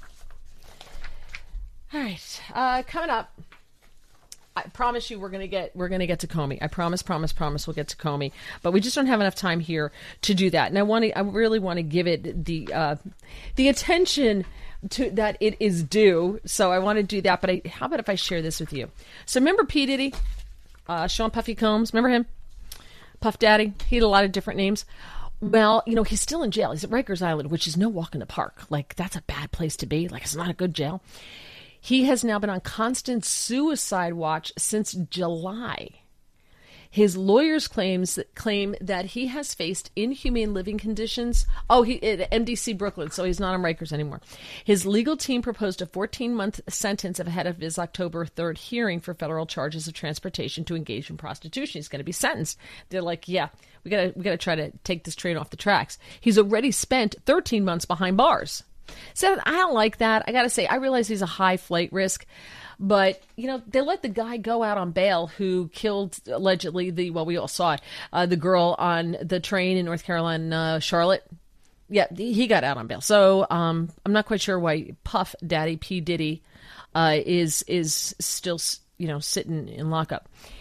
All right, uh, coming up. I promise you we're gonna get we're gonna get to Comey. I promise, promise, promise we'll get to Comey. But we just don't have enough time here to do that. And I want to I really want to give it the uh, the attention to that it is due. So I want to do that. But I, how about if I share this with you? So remember P. Diddy, uh, Sean Puffy Combs. Remember him, Puff Daddy. He had a lot of different names. Well, you know he's still in jail. He's at Rikers Island, which is no walk in the park. Like that's a bad place to be. Like it's not a good jail. He has now been on constant suicide watch since July. His lawyers claims claim that he has faced inhumane living conditions. Oh, he at M D C Brooklyn, so he's not on Rikers anymore. His legal team proposed a fourteen-month sentence ahead of his October third hearing for federal charges of transportation to engage in prostitution. He's going to be sentenced. They're like, yeah, we got to we got to try to take this train off the tracks. He's already spent thirteen months behind bars. So I don't like that. I got to say, I realize he's a high flight risk, but, you know, they let the guy go out on bail who killed, allegedly, the, well, we all saw it, uh, the girl on the train in North Carolina, uh, Charlotte. Yeah, he got out on bail. So um, I'm not quite sure why Puff Daddy, P. Diddy, uh, is, is still, you know, sitting in lockup.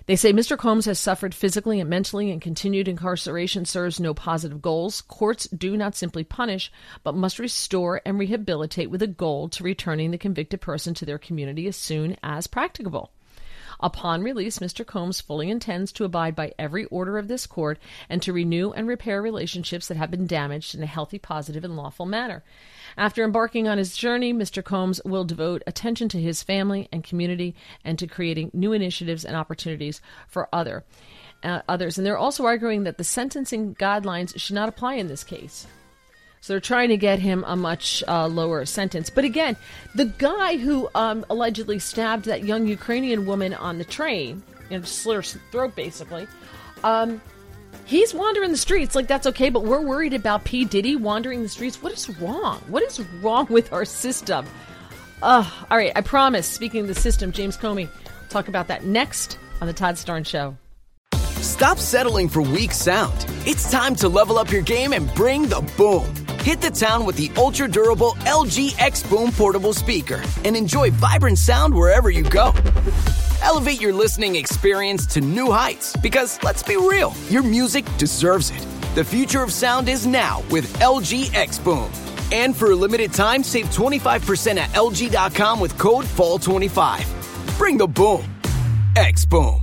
They say Mister Combs has suffered physically and mentally, and continued incarceration serves no positive goals. Courts do not simply punish, but must restore and rehabilitate with a goal to returning the convicted person to their community as soon as practicable. Upon release, Mister Combs fully intends to abide by every order of this court and to renew and repair relationships that have been damaged in a healthy, positive, and lawful manner. After embarking on his journey, Mister Combs will devote attention to his family and community and to creating new initiatives and opportunities for other uh, others. And they're also arguing that the sentencing guidelines should not apply in this case. So they're trying to get him a much uh, lower sentence. But again, the guy who um, allegedly stabbed that young Ukrainian woman on the train, you know, slit her throat basically, um, he's wandering the streets like that's okay, but we're worried about P. Diddy wandering the streets. What is wrong? What is wrong with our system? Uh, all right, I promise, speaking of the system, James Comey, we'll talk about that next on the Todd Starnes Show. Stop settling for weak sound. It's time to level up your game and bring the boom. Hit the town with the ultra-durable L G X Boom portable speaker and enjoy vibrant sound wherever you go. Elevate your listening experience to new heights because, let's be real, your music deserves it. The future of sound is now with L G X Boom. And for a limited time, save twenty-five percent at L G dot com with code fall twenty-five. Bring the boom. X Boom.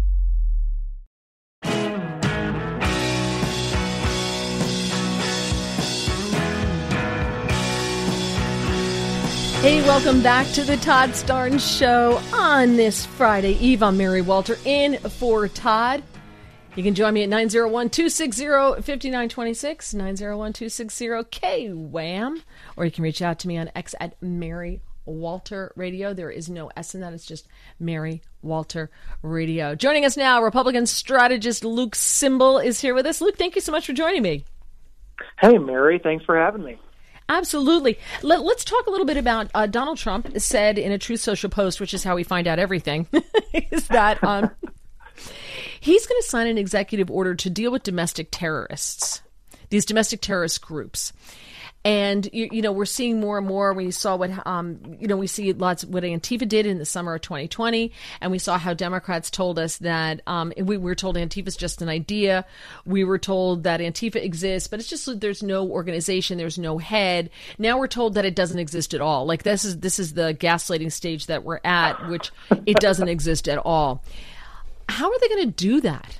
Hey, welcome back to the Todd Starnes Show on this Friday Eve. I'm Mary Walter in for Todd. You can join me at nine oh one, two six oh, five nine two six, nine oh one, two six oh, K W A M, or you can reach out to me on X at Mary Walter Radio. There is no S in that. It's just Mary Walter Radio. Joining us now, Republican strategist Luke Simble is here with us. Luke, thank you so much for joining me. Hey, Mary. Thanks for having me. Absolutely. Let, let's talk a little bit about uh, Donald Trump said in a Truth Social post, which is how we find out everything, is that um, he's going to sign an executive order to deal with domestic terrorists, these domestic terrorist groups. And, you, you know, we're seeing more and more. We saw what, um, you know, we see lots of what Antifa did in the summer of twenty twenty. And we saw how Democrats told us that um, we were told Antifa's just an idea. We were told that Antifa exists, but it's just there's no organization. There's no head. Now we're told that it doesn't exist at all. Like this is this is the gaslighting stage that we're at, which it doesn't exist at all. How are they going to do that?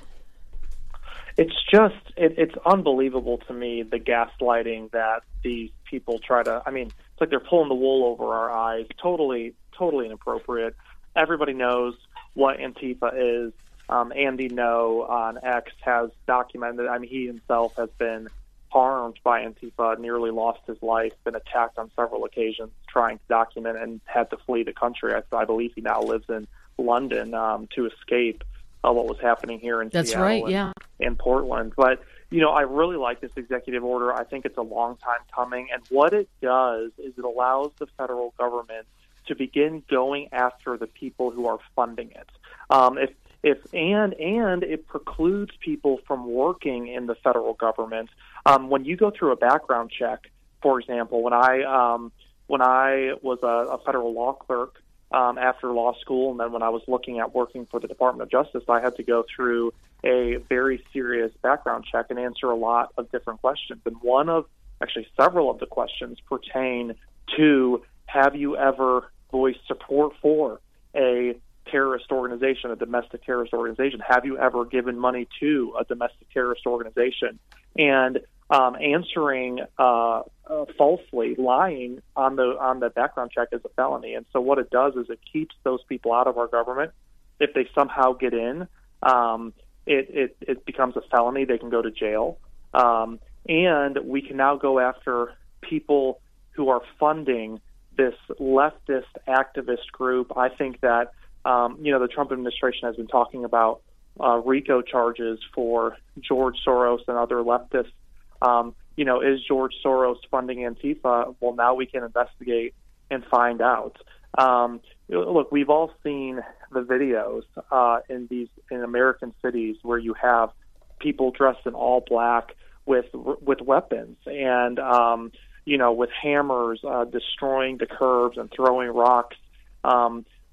It's just, it, it's unbelievable to me, the gaslighting that these people try to, I mean, it's like they're pulling the wool over our eyes. Totally, totally inappropriate. Everybody knows what Antifa is. Um, Andy No on X has documented, I mean, he himself has been harmed by Antifa, nearly lost his life, been attacked on several occasions, trying to document and had to flee the country. I, I believe he now lives in London um, to escape Uh, what was happening here in That's Seattle right, and, yeah. and Portland. But, you know, I really like this executive order. I think it's a long time coming. And what it does is it allows the federal government to begin going after the people who are funding it. Um, if, if and and it precludes people from working in the federal government. Um, when you go through a background check, for example, when I um, when I was a, a federal law clerk, Um, after law school, and then when I was looking at working for the Department of Justice, I had to go through a very serious background check and answer a lot of different questions. And one of, actually several of the questions pertain to, have you ever voiced support for a terrorist organization, a domestic terrorist organization? Have you ever given money to a domestic terrorist organization? And um, answering uh, uh, falsely, lying on the on the background check is a felony. And so what it does is it keeps those people out of our government. If they somehow get in, um, it, it, it becomes a felony. They can go to jail. Um, and we can now go after people who are funding this leftist activist group. I think that, um, you know, the Trump administration has been talking about uh, RICO charges for George Soros and other leftists. Um, you know, is George Soros funding Antifa? Well, now we can investigate and find out. Um, look, we've all seen the videos uh, in these in American cities where you have people dressed in all black with with weapons and um, you know, with hammers uh, destroying the curbs and throwing rocks. Um,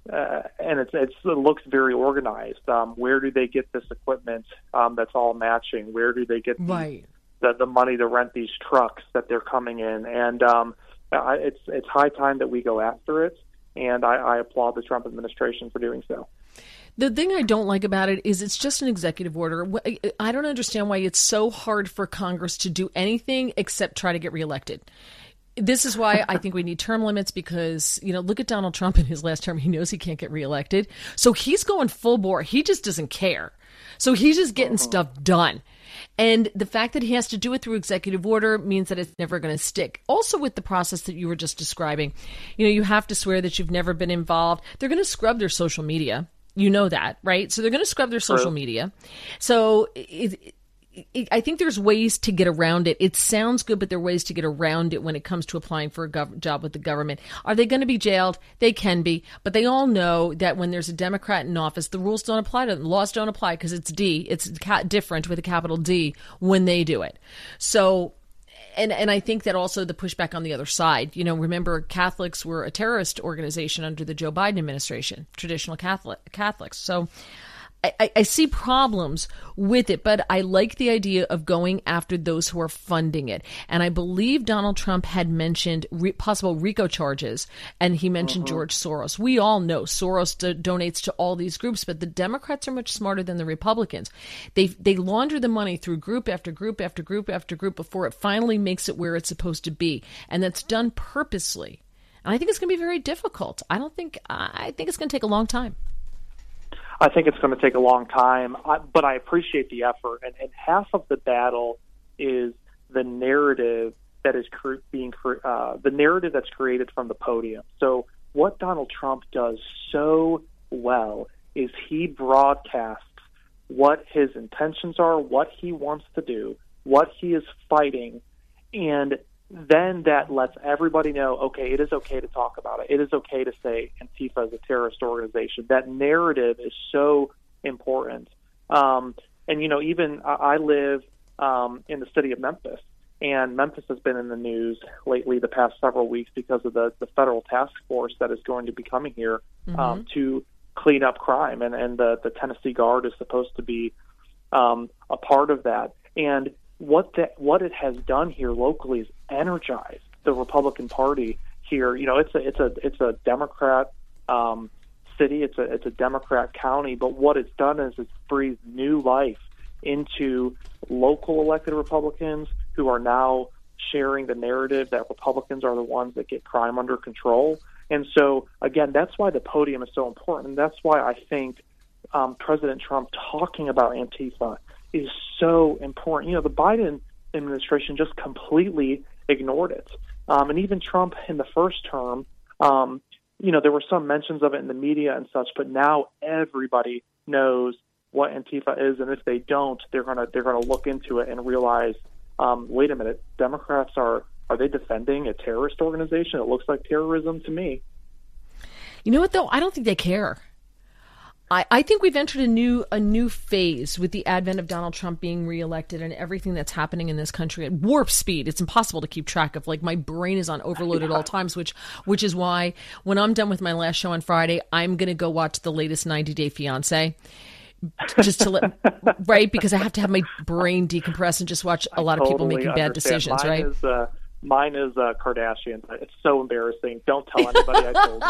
uh, and it's, it's, it looks very organized. Um, where do they get this equipment um, that's all matching? Where do they get the, right. the, the money to rent these trucks that they're coming in? And um, I, it's it's high time that we go after it, and I, I applaud the Trump administration for doing so. The thing I don't like about it is it's just an executive order. I don't understand why it's so hard for Congress to do anything except try to get reelected. This is why I think we need term limits because, you know, look at Donald Trump in his last term. He knows he can't get reelected. So he's going full bore. He just doesn't care. So he's just getting uh-huh. stuff done. And the fact that he has to do it through executive order means that it's never going to stick. Also with the process that you were just describing, you know, you have to swear that you've never been involved. They're going to scrub their social media. You know that, right? So they're going to scrub their social True. media. So it, it, I think there's ways to get around it. It sounds good, but there are ways to get around it when it comes to applying for a gov- job with the government. Are they going to be jailed? They can be. But they all know that when there's a Democrat in office, the rules don't apply to them. Laws don't apply because it's D. It's ca- different with a capital D when they do it. So... And and I think that also the pushback on the other side, you know, remember Catholics were a terrorist organization under the Joe Biden administration, traditional Catholic Catholics. So I, I see problems with it, but I like the idea of going after those who are funding it. And I believe Donald Trump had mentioned re- possible RICO charges, and he mentioned uh-huh. George Soros. We all know Soros do- donates to all these groups, but the Democrats are much smarter than the Republicans. They they launder the money through group after group after group after group before it finally makes it where it's supposed to be, and that's done purposely. And I think it's going to be very difficult. I don't think I think it's going to take a long time. I think it's going to take a long time, but I appreciate the effort. And, and half of the battle is the narrative that is cre- being cre- uh, the narrative that's created from the podium. So what Donald Trump does so well is he broadcasts what his intentions are, what he wants to do, what he is fighting, and then that lets everybody know, okay, it is okay to talk about it. It is okay to say Antifa is a terrorist organization. That narrative is so important. Um, and, you know, even I live um, in the city of Memphis, and Memphis has been in the news lately the past several weeks because of the, the federal task force that is going to be coming here mm-hmm. um, to clean up crime. And, and the, the Tennessee Guard is supposed to be um, a part of that. And What that what it has done here locally is energized the Republican Party here. You know, it's a it's a it's a Democrat um, city. It's a it's a Democrat county. But what it's done is it's breathed new life into local elected Republicans who are now sharing the narrative that Republicans are the ones that get crime under control. And so again, that's why the podium is so important. And that's why I think um, President Trump talking about Antifa is so important. You know, the Biden administration just completely ignored it. Um, and even Trump in the first term, um, you know, there were some mentions of it in the media and such, but now everybody knows what Antifa is, and if they don't, they're gonna they're gonna look into it and realize, um, wait a minute, Democrats are are they defending a terrorist organization? It looks like terrorism to me. You know what though? I don't think they care. I, I think we've entered a new a new phase with the advent of Donald Trump being reelected and everything that's happening in this country at warp speed. It's impossible to keep track of. Like, my brain is on overload yeah. at all times, which which is why when I'm done with my last show on Friday, I'm going to go watch the latest ninety Day Fiancé. Just to let, right? Because I have to have my brain decompress and just watch a lot I of people totally making bad decisions, Mine right? Is, uh, Mine is uh, Kardashian. It's so embarrassing. Don't tell anybody I told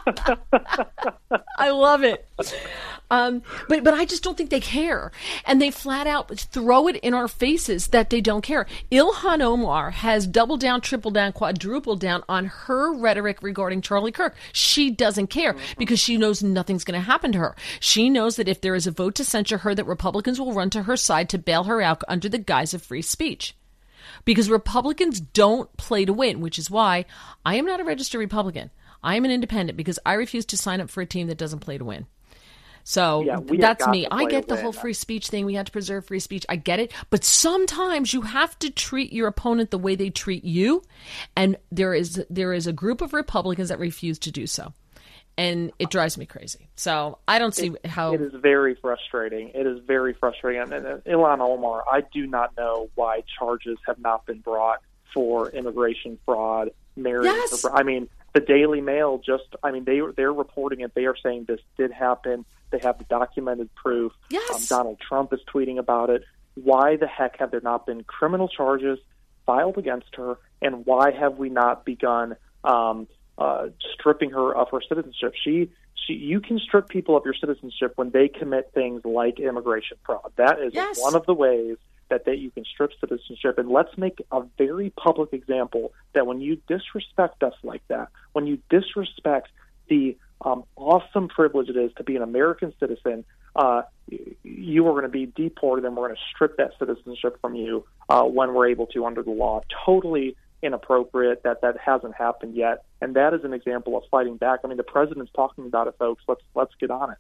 you. I love it. Um, but but I just don't think they care. And they flat out throw it in our faces that they don't care. Ilhan Omar has doubled down, tripled down, quadrupled down on her rhetoric regarding Charlie Kirk. She doesn't care mm-hmm. because she knows nothing's going to happen to her. She knows that if there is a vote to censure her, that Republicans will run to her side to bail her out under the guise of free speech. Because Republicans don't play to win, which is why I am not a registered Republican. I am an independent because I refuse to sign up for a team that doesn't play to win. So yeah, that's me. I get the whole free speech thing. We have to preserve free speech. I get it. But sometimes you have to treat your opponent the way they treat you. And there is there is a group of Republicans that refuse to do so. And it drives me crazy. So I don't see it, how... It is very frustrating. It is very frustrating. And, and Ilhan Omar, I do not know why charges have not been brought for immigration fraud, marriage. Yes. I mean, the Daily Mail just, I mean, they, they're reporting it. They are saying this did happen. They have the documented proof. Yes. Um, Donald Trump is tweeting about it. Why the heck have there not been criminal charges filed against her, and why have we not begun um, uh, stripping her of her citizenship? She, she, you can strip people of your citizenship when they commit things like immigration fraud. That is yes. one of the ways that, that you can strip citizenship. And let's make a very public example that when you disrespect us like that, when you disrespect the um, awesome privilege it is to be an American citizen, uh, you are going to be deported, and we're going to strip that citizenship from you uh, when we're able to under the law. Totally inappropriate that that hasn't happened yet, and that is an example of fighting back. I mean, the president's talking about it, folks. Let's let's get on it.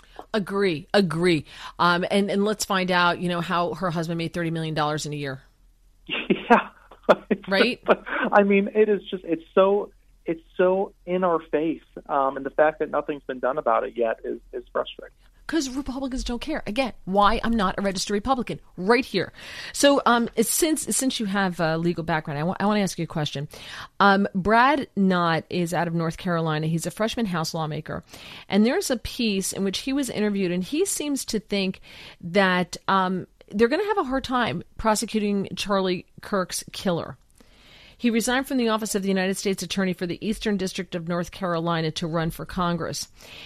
Agree, agree, um, and and let's find out, you know, how her husband made thirty million dollars in a year. Yeah, right. I mean, it is just it's so it's so in our face, um, and the fact that nothing's been done about it yet is is frustrating. Because Republicans don't care. Again, why I'm not a registered Republican right here. So um, since since you have a legal background, I, w- I want to ask you a question. Um, Brad Knott is out of North Carolina. He's a freshman House lawmaker. And there's a piece in which he was interviewed, and he seems to think that um, they're going to have a hard time prosecuting Charlie Kirk's killer. He resigned from the office of the United States Attorney for the Eastern District of North Carolina to run for Congress.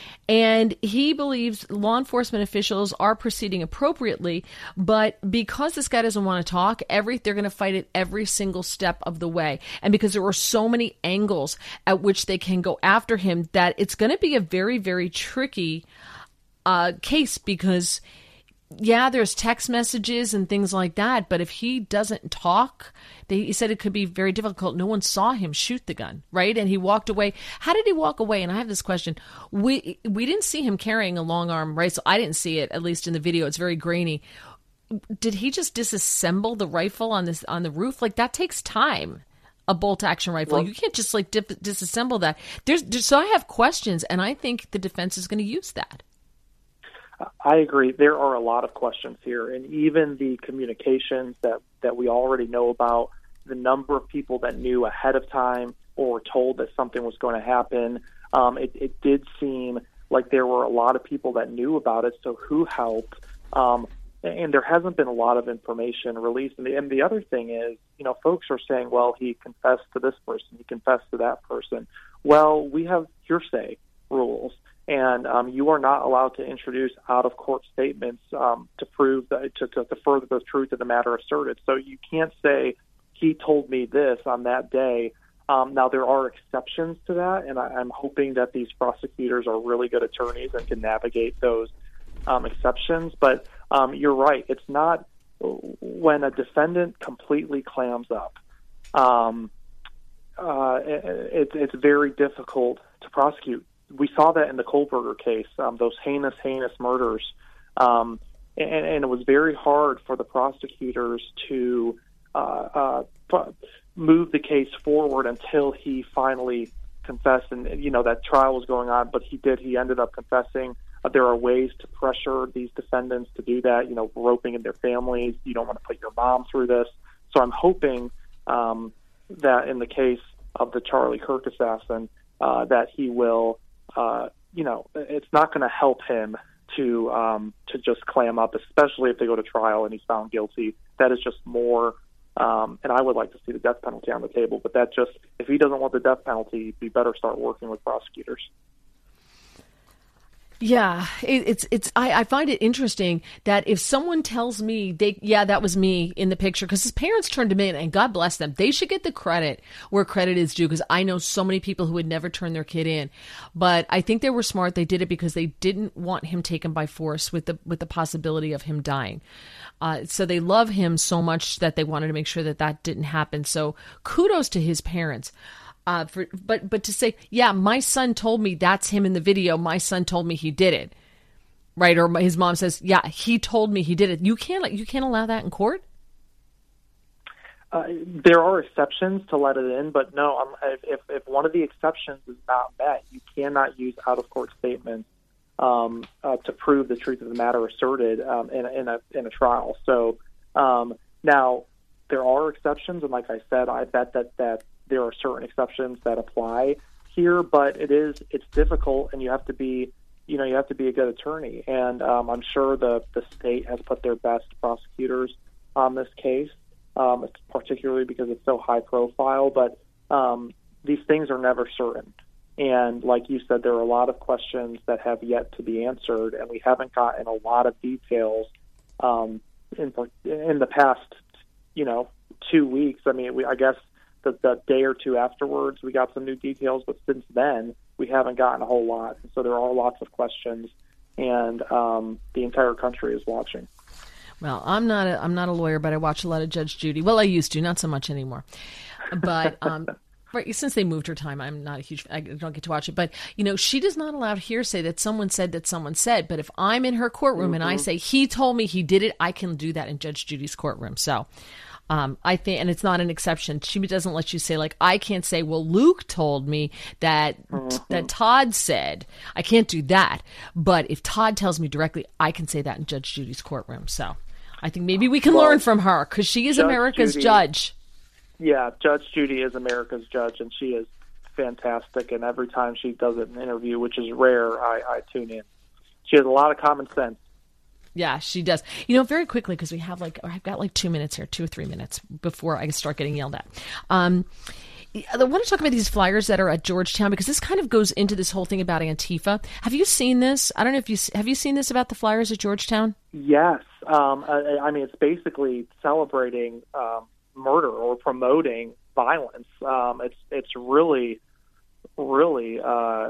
And he believes law enforcement officials are proceeding appropriately, but because this guy doesn't want to talk, every they're going to fight it every single step of the way. And because there are so many angles at which they can go after him, that it's going to be a very, very tricky uh, case because, yeah, there's text messages and things like that, but if he doesn't talk, they, he said it could be very difficult. No one saw him shoot the gun, right? And he walked away. How did he walk away? And I have this question. We we didn't see him carrying a long arm rifle. I didn't see it, at least in the video. It's very grainy. Did he just disassemble the rifle on this on the roof? Like, that takes time. A bolt action rifle. Well, you can't just like dip, disassemble that. There's, there's so I have questions, and I think the defense is going to use that. I agree. There are a lot of questions here, and even the communications that, that we already know about, the number of people that knew ahead of time or were told that something was going to happen, um, it, it did seem like there were a lot of people that knew about it, so who helped? Um, and there hasn't been a lot of information released. And the, and the other thing is, you know, folks are saying, well, he confessed to this person, he confessed to that person. Well, we have hearsay rules. And um, you are not allowed to introduce out-of-court statements um, to prove that, to, to, to further the truth of the matter asserted. So you can't say, he told me this on that day. Um, now, there are exceptions to that, and I, I'm hoping that these prosecutors are really good attorneys and can navigate those um, exceptions. But um, you're right. It's not when a defendant completely clams up. Um, uh, it, it's very difficult to prosecute. We saw that in the Kohlberger case, um, those heinous, heinous murders. Um, and, and it was very hard for the prosecutors to uh, uh, move the case forward until he finally confessed. And, you know, that trial was going on, but he did. He ended up confessing. Uh, there are ways to pressure these defendants to do that, you know, roping in their families. You don't want to put your mom through this. So I'm hoping um, that in the case of the Charlie Kirk assassin, uh, that he will... Uh, you know, it's not going to help him to um, to just clam up, especially if they go to trial and he's found guilty. That is just more, um, and I would like to see the death penalty on the table, but that just, if he doesn't want the death penalty, we better start working with prosecutors. Yeah, it, it's it's. I, I find it interesting that if someone tells me they, yeah, that was me in the picture, because his parents turned him in, and God bless them, they should get the credit where credit is due. Because I know so many people who would never turn their kid in, but I think they were smart. They did it because they didn't want him taken by force with the with the possibility of him dying. Uh, so they love him so much that they wanted to make sure that that didn't happen. So kudos to his parents. Uh, for, but but to say, yeah, my son told me that's him in the video. My son told me he did it, right? Or his mom says, yeah, he told me he did it. You can't you can't allow that in court. Uh, there are exceptions to let it in, but no, um, if if one of the exceptions is not met, you cannot use out of court statements um, uh, to prove the truth of the matter asserted um, in, in a in a trial. So um, now there are exceptions, and like I said, I bet that that. There are certain exceptions that apply here, but it is it's difficult, and you have to be you know you have to be a good attorney. And um, I'm sure the the state has put their best prosecutors on this case, um, particularly because it's so high profile. But um, these things are never certain. And like you said, there are a lot of questions that have yet to be answered, and we haven't gotten a lot of details um, in in the past, you know, two weeks. I mean, we, I guess the, the day or two afterwards, we got some new details, but since then, we haven't gotten a whole lot. So there are lots of questions, and um, the entire country is watching. Well, I'm not a, I'm not a lawyer, but I watch a lot of Judge Judy. Well, I used to, not so much anymore. But um, right, since they moved her time, I'm not a huge, I don't get to watch it. But, you know, she does not allow hearsay that someone said that someone said. But if I'm in her courtroom mm-hmm. and I say, he told me he did it, I can do that in Judge Judy's courtroom. So um, I think, and it's not an exception. She doesn't let you say, like, I can't say, well, Luke told me that, mm-hmm. that Todd said. I can't do that. But if Todd tells me directly, I can say that in Judge Judy's courtroom. So I think maybe we can well, learn from her, because she is Judge America's Judy. judge. Yeah, Judge Judy is America's judge, and she is fantastic. And every time she does an interview, which is rare, I, I tune in. She has a lot of common sense. Yeah, she does. You know, very quickly, because we have like, I've got like two minutes here, two or three minutes before I start getting yelled at. Um, I want to talk about these flyers that are at Georgetown, because this kind of goes into this whole thing about Antifa. Have you seen this? I don't know if you have you seen this about the flyers at Georgetown? Yes. Um, I, I mean, it's basically celebrating um, murder or promoting violence. Um, it's it's really, really uh,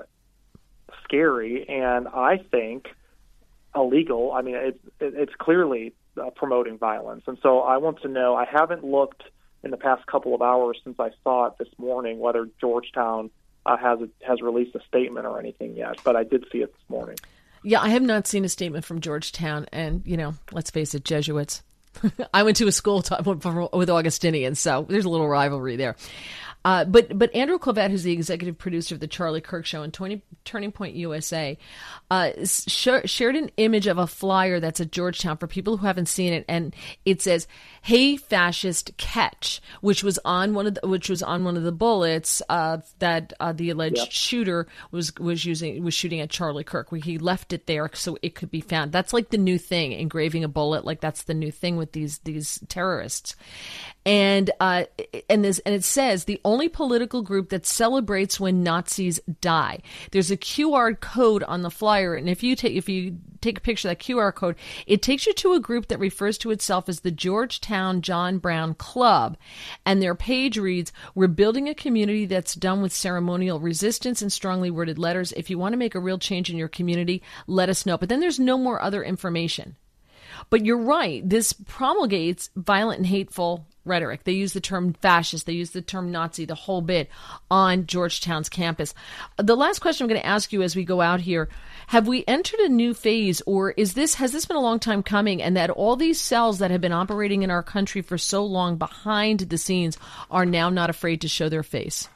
scary, and I think illegal. I mean, it, it, it's clearly uh, promoting violence. And so I want to know, I haven't looked in the past couple of hours since I saw it this morning whether Georgetown uh, has a, has released a statement or anything yet, but I did see it this morning. Yeah, I have not seen a statement from Georgetown, and, you know, let's face it, Jesuits. I went to a school t- with Augustinians, so there's a little rivalry there. Uh, but but Andrew Clavette, who's the executive producer of the Charlie Kirk Show and twenty, Turning Point U S A, uh, sh- shared an image of a flyer that's at Georgetown for people who haven't seen it, and it says "Hey fascist, catch," which was on one of the, which was on one of the bullets uh, that uh, the alleged yep. shooter was was using was shooting at Charlie Kirk. Where he left it there so it could be found. That's like the new thing, engraving a bullet. Like that's the new thing with these these terrorists. And uh, and this and it says the only political group that celebrates when Nazis die. There's a Q R code on the flyer, and if you take if you take a picture of that Q R code, it takes you to a group that refers to itself as the Georgetown John Brown Club, and their page reads, "We're building a community that's done with ceremonial resistance and strongly worded letters. If you want to make a real change in your community, let us know." But then there's no more other information. But you're right. This promulgates violent and hateful rhetoric. They use the term fascist. They use the term Nazi, the whole bit on Georgetown's campus. The last question I'm going to ask you as we go out here, have we entered a new phase, or is this has this been a long time coming, and that all these cells that have been operating in our country for so long behind the scenes are now not afraid to show their face?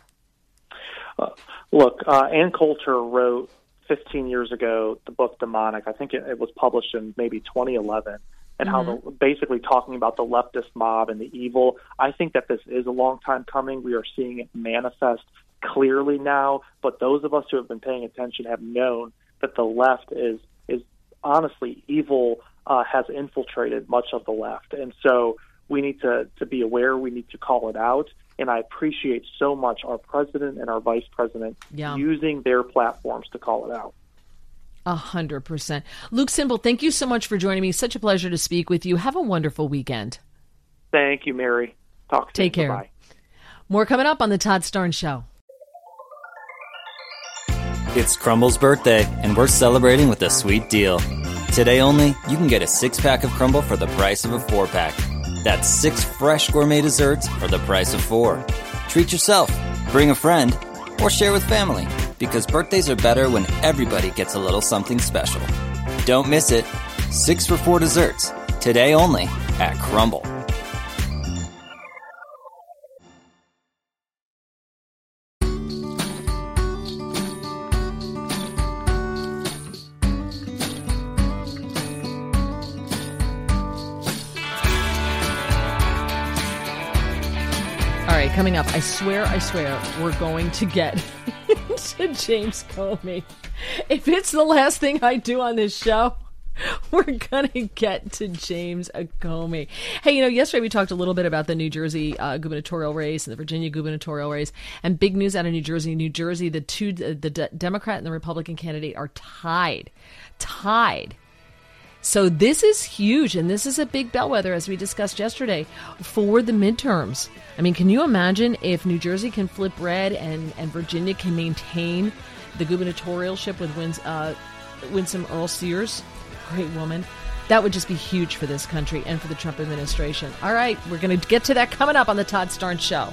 Uh, look, uh, Ann Coulter wrote fifteen years ago the book Demonic. I think it, it was published in maybe twenty eleven. And how the, basically talking about the leftist mob and the evil. I think that this is a long time coming. We are seeing it manifest clearly now, but those of us who have been paying attention have known that the left is is honestly evil, uh, has infiltrated much of the left. And so we need to, to be aware, we need to call it out. And I appreciate so much our president and our vice president yeah. using their platforms to call it out. A hundred percent. Luke Simple, thank you so much for joining me. Such a pleasure to speak with you. Have a wonderful weekend. Thank you, Mary. Talk to Take you. care. Bye-bye. More coming up on the Todd Starnes Show. It's Crumble's birthday, and we're celebrating with a sweet deal. Today only, you can get a six-pack of Crumble for the price of a four-pack. That's six fresh gourmet desserts for the price of four. Treat yourself, bring a friend, or share with family, because birthdays are better when everybody gets a little something special. Don't miss it. Six for four desserts. Today only at Crumble. coming up, I swear, I swear, we're going to get to James Comey. If it's the last thing I do on this show, we're going to get to James Comey. Hey, you know, yesterday we talked a little bit about the New Jersey uh, gubernatorial race and the Virginia gubernatorial race, and big news out of New Jersey. New Jersey, the two, the D- Democrat and the Republican candidate are tied. Tied. So this is huge, and this is a big bellwether, as we discussed yesterday, for the midterms. I mean, can you imagine if New Jersey can flip red and, and Virginia can maintain the gubernatorialship with Wins, uh, Winsome Earl Sears? Great woman. That would just be huge for this country and for the Trump administration. All right, we're going to get to that coming up on the Todd Starnes Show.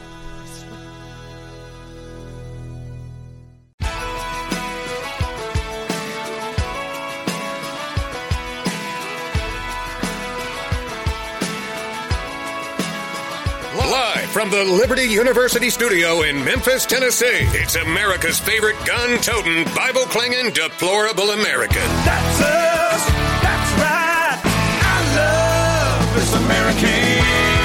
Live from the Liberty University studio in Memphis, Tennessee, it's America's favorite gun-toting, Bible-clinging, deplorable American. That's us. That's right. I love this American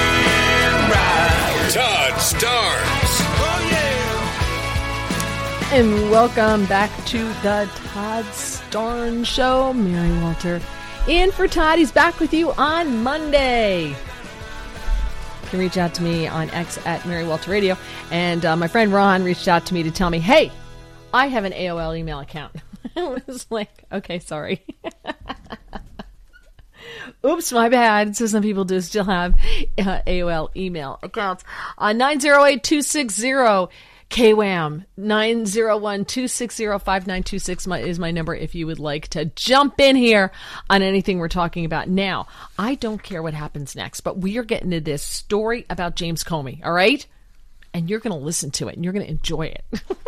ride. Todd Starnes. Oh, yeah. And welcome back to the Todd Starnes Show. Mary Walter in for Todd. He's back with you on Monday. You can reach out to me on X at Mary Walter Radio. And uh, my friend Ron reached out to me to tell me, hey, I have an A O L email account. I was like, okay, sorry. Oops, my bad. So some people do still have uh, A O L email accounts. Uh, nine zero eight, two six zero K W A M, nine zero one, two six zero, five nine two six my, is my number if you would like to jump in here on anything we're talking about. Now, I don't care what happens next, but we are getting to this story about James Comey, all right? And you're going to listen to it, and you're going to enjoy it.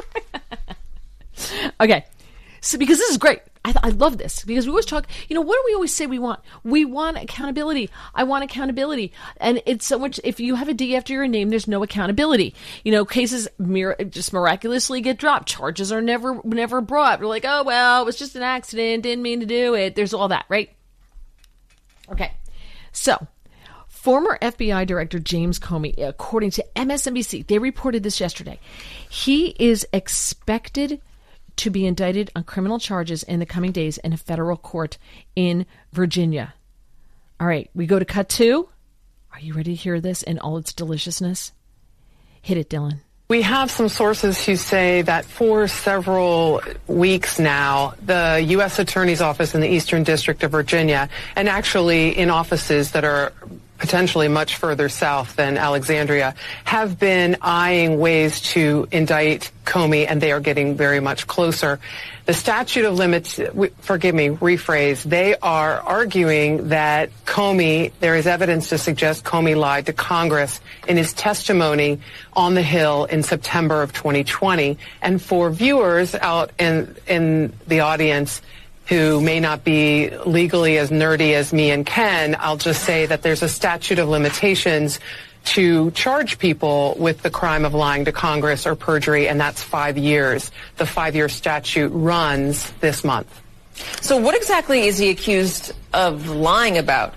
Okay, so because this is great. I, th- I love this because we always talk, you know, what do we always say we want? We want accountability. I want accountability. And it's so much, if you have a D after your name, there's no accountability. You know, cases mir- just miraculously get dropped. Charges are never, never brought. We're like, oh, well, it was just an accident. Didn't mean to do it. There's all that, right? Okay. So, former F B I Director James Comey, according to M S N B C, they reported this yesterday. He is expected to be indicted on criminal charges in the coming days in a federal court in Virginia. All right, we go to cut two. Are you ready to hear this in all its deliciousness? Hit it, Dylan. We have some sources who say that for several weeks now, the U S Attorney's Office in the Eastern District of Virginia, and actually in offices that are potentially much further south than Alexandria, have been eyeing ways to indict Comey, and they are getting very much closer. The statute of limits, forgive me, rephrase, they are arguing that Comey, there is evidence to suggest Comey lied to Congress in his testimony on the Hill in September of twenty twenty. And for viewers out in, in the audience who may not be legally as nerdy as me and Ken, I'll just say that there's a statute of limitations to charge people with the crime of lying to Congress or perjury, and that's five years. The five-year statute runs this month. So what exactly is he accused of lying about?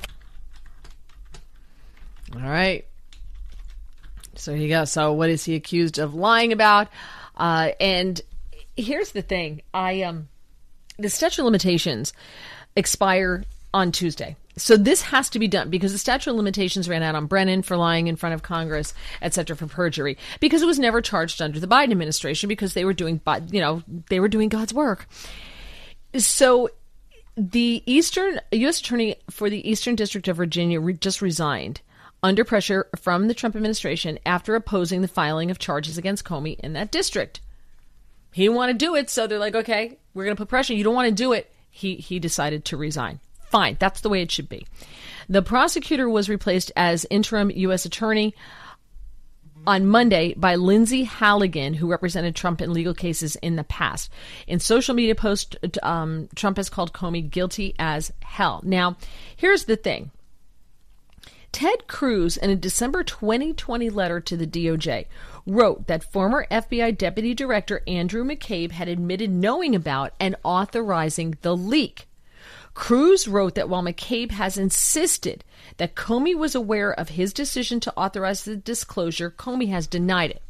All right. So here you go. So what is he accused of lying about? Uh, and here's the thing. I um. The statute of limitations expire on Tuesday. So this has to be done because the statute of limitations ran out on Brennan for lying in front of Congress, et cetera, for perjury, because it was never charged under the Biden administration because they were doing, you know, they were doing God's work. So the Eastern U S Attorney for the Eastern District of Virginia re- just resigned under pressure from the Trump administration after opposing the filing of charges against Comey in that district. He didn't want to do it, so they're like, okay, we're going to put pressure. You don't want to do it. He he decided to resign. Fine, that's the way it should be. The prosecutor was replaced as interim U S attorney on Monday by Lindsay Halligan, who represented Trump in legal cases in the past. In social media posts, um, Trump has called Comey guilty as hell. Now, here's the thing. Ted Cruz, in a December twenty twenty letter to the D O J, wrote that former F B I Deputy Director Andrew McCabe had admitted knowing about and authorizing the leak. Cruz wrote that while McCabe has insisted that Comey was aware of his decision to authorize the disclosure, Comey has denied it.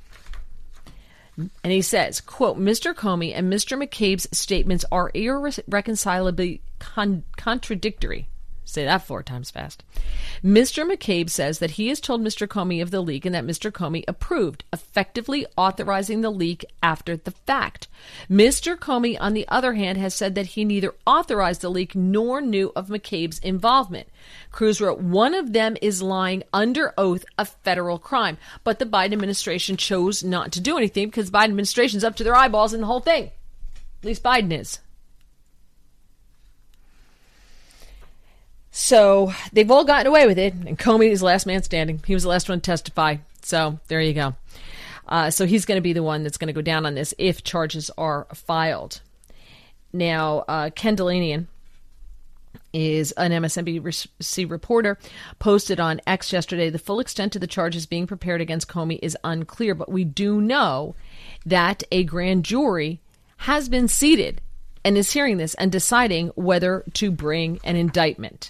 And he says, quote, Mister Comey and Mister McCabe's statements are irreconcilably con- contradictory. Say that four times fast. Mister McCabe says that he has told Mister Comey of the leak and that Mister Comey approved, effectively authorizing the leak after the fact. Mister Comey, on the other hand, has said that he neither authorized the leak nor knew of McCabe's involvement. Cruz wrote, one of them is lying under oath, a federal crime. But the Biden administration chose not to do anything because the Biden administration's up to their eyeballs in the whole thing. At least Biden is. So they've all gotten away with it, and Comey is the last man standing. He was the last one to testify. So there you go. Uh, so he's going to be the one that's going to go down on this if charges are filed. Now, uh, Ken Delanian is an M S N B C reporter, posted on X yesterday, the full extent of the charges being prepared against Comey is unclear, but we do know that a grand jury has been seated and is hearing this and deciding whether to bring an indictment.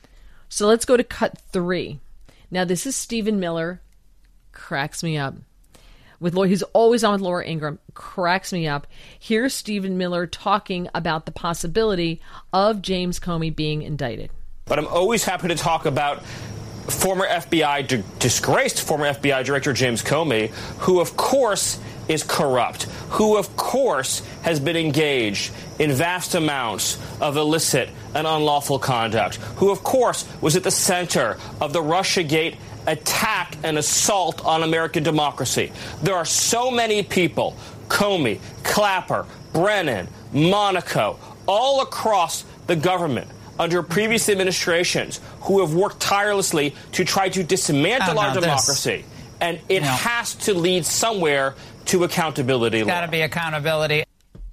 So let's go to cut three. Now, this is Stephen Miller. Cracks me up. With Laura, he's always on with Laura Ingraham. Cracks me up. Here's Stephen Miller talking about the possibility of James Comey being indicted. But I'm always happy to talk about former F B I, d- disgraced former F B I Director James Comey, who, of course, is corrupt, who, of course, has been engaged in vast amounts of illicit and unlawful conduct, who, of course, was at the center of the Russiagate attack and assault on American democracy. There are so many people, Comey, Clapper, Brennan, Monaco, all across the government under previous administrations who have worked tirelessly to try to dismantle our democracy. This. And it no. has to lead somewhere to accountability. There's got to be accountability.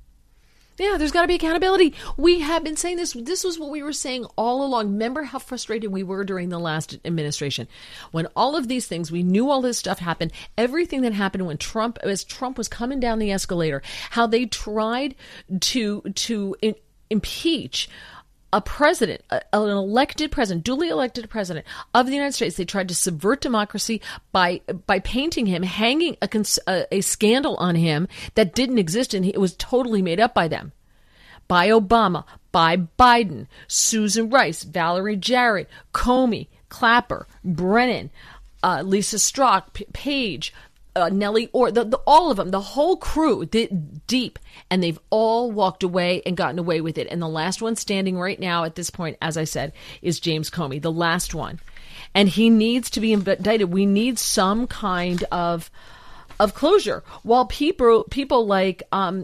Yeah, there's got to be accountability. We have been saying this. This was what we were saying all along. Remember how frustrated we were during the last administration when all of these things, we knew all this stuff happened. Everything that happened when Trump, as Trump was coming down the escalator, how they tried to to in, impeach a president, a, an elected president, duly elected president of the United States. They tried to subvert democracy by by painting him, hanging a, a, a scandal on him that didn't exist, and it was totally made up by them. By Obama, by Biden, Susan Rice, Valerie Jarrett, Comey, Clapper, Brennan, uh, Lisa Strzok, P- Page, Uh, Nellie, or the, the, all of them, the whole crew, did deep, and they've all walked away and gotten away with it. And the last one standing right now at this point, as I said, is James Comey, the last one. And he needs to be indicted. We need some kind of of closure. While people people like um,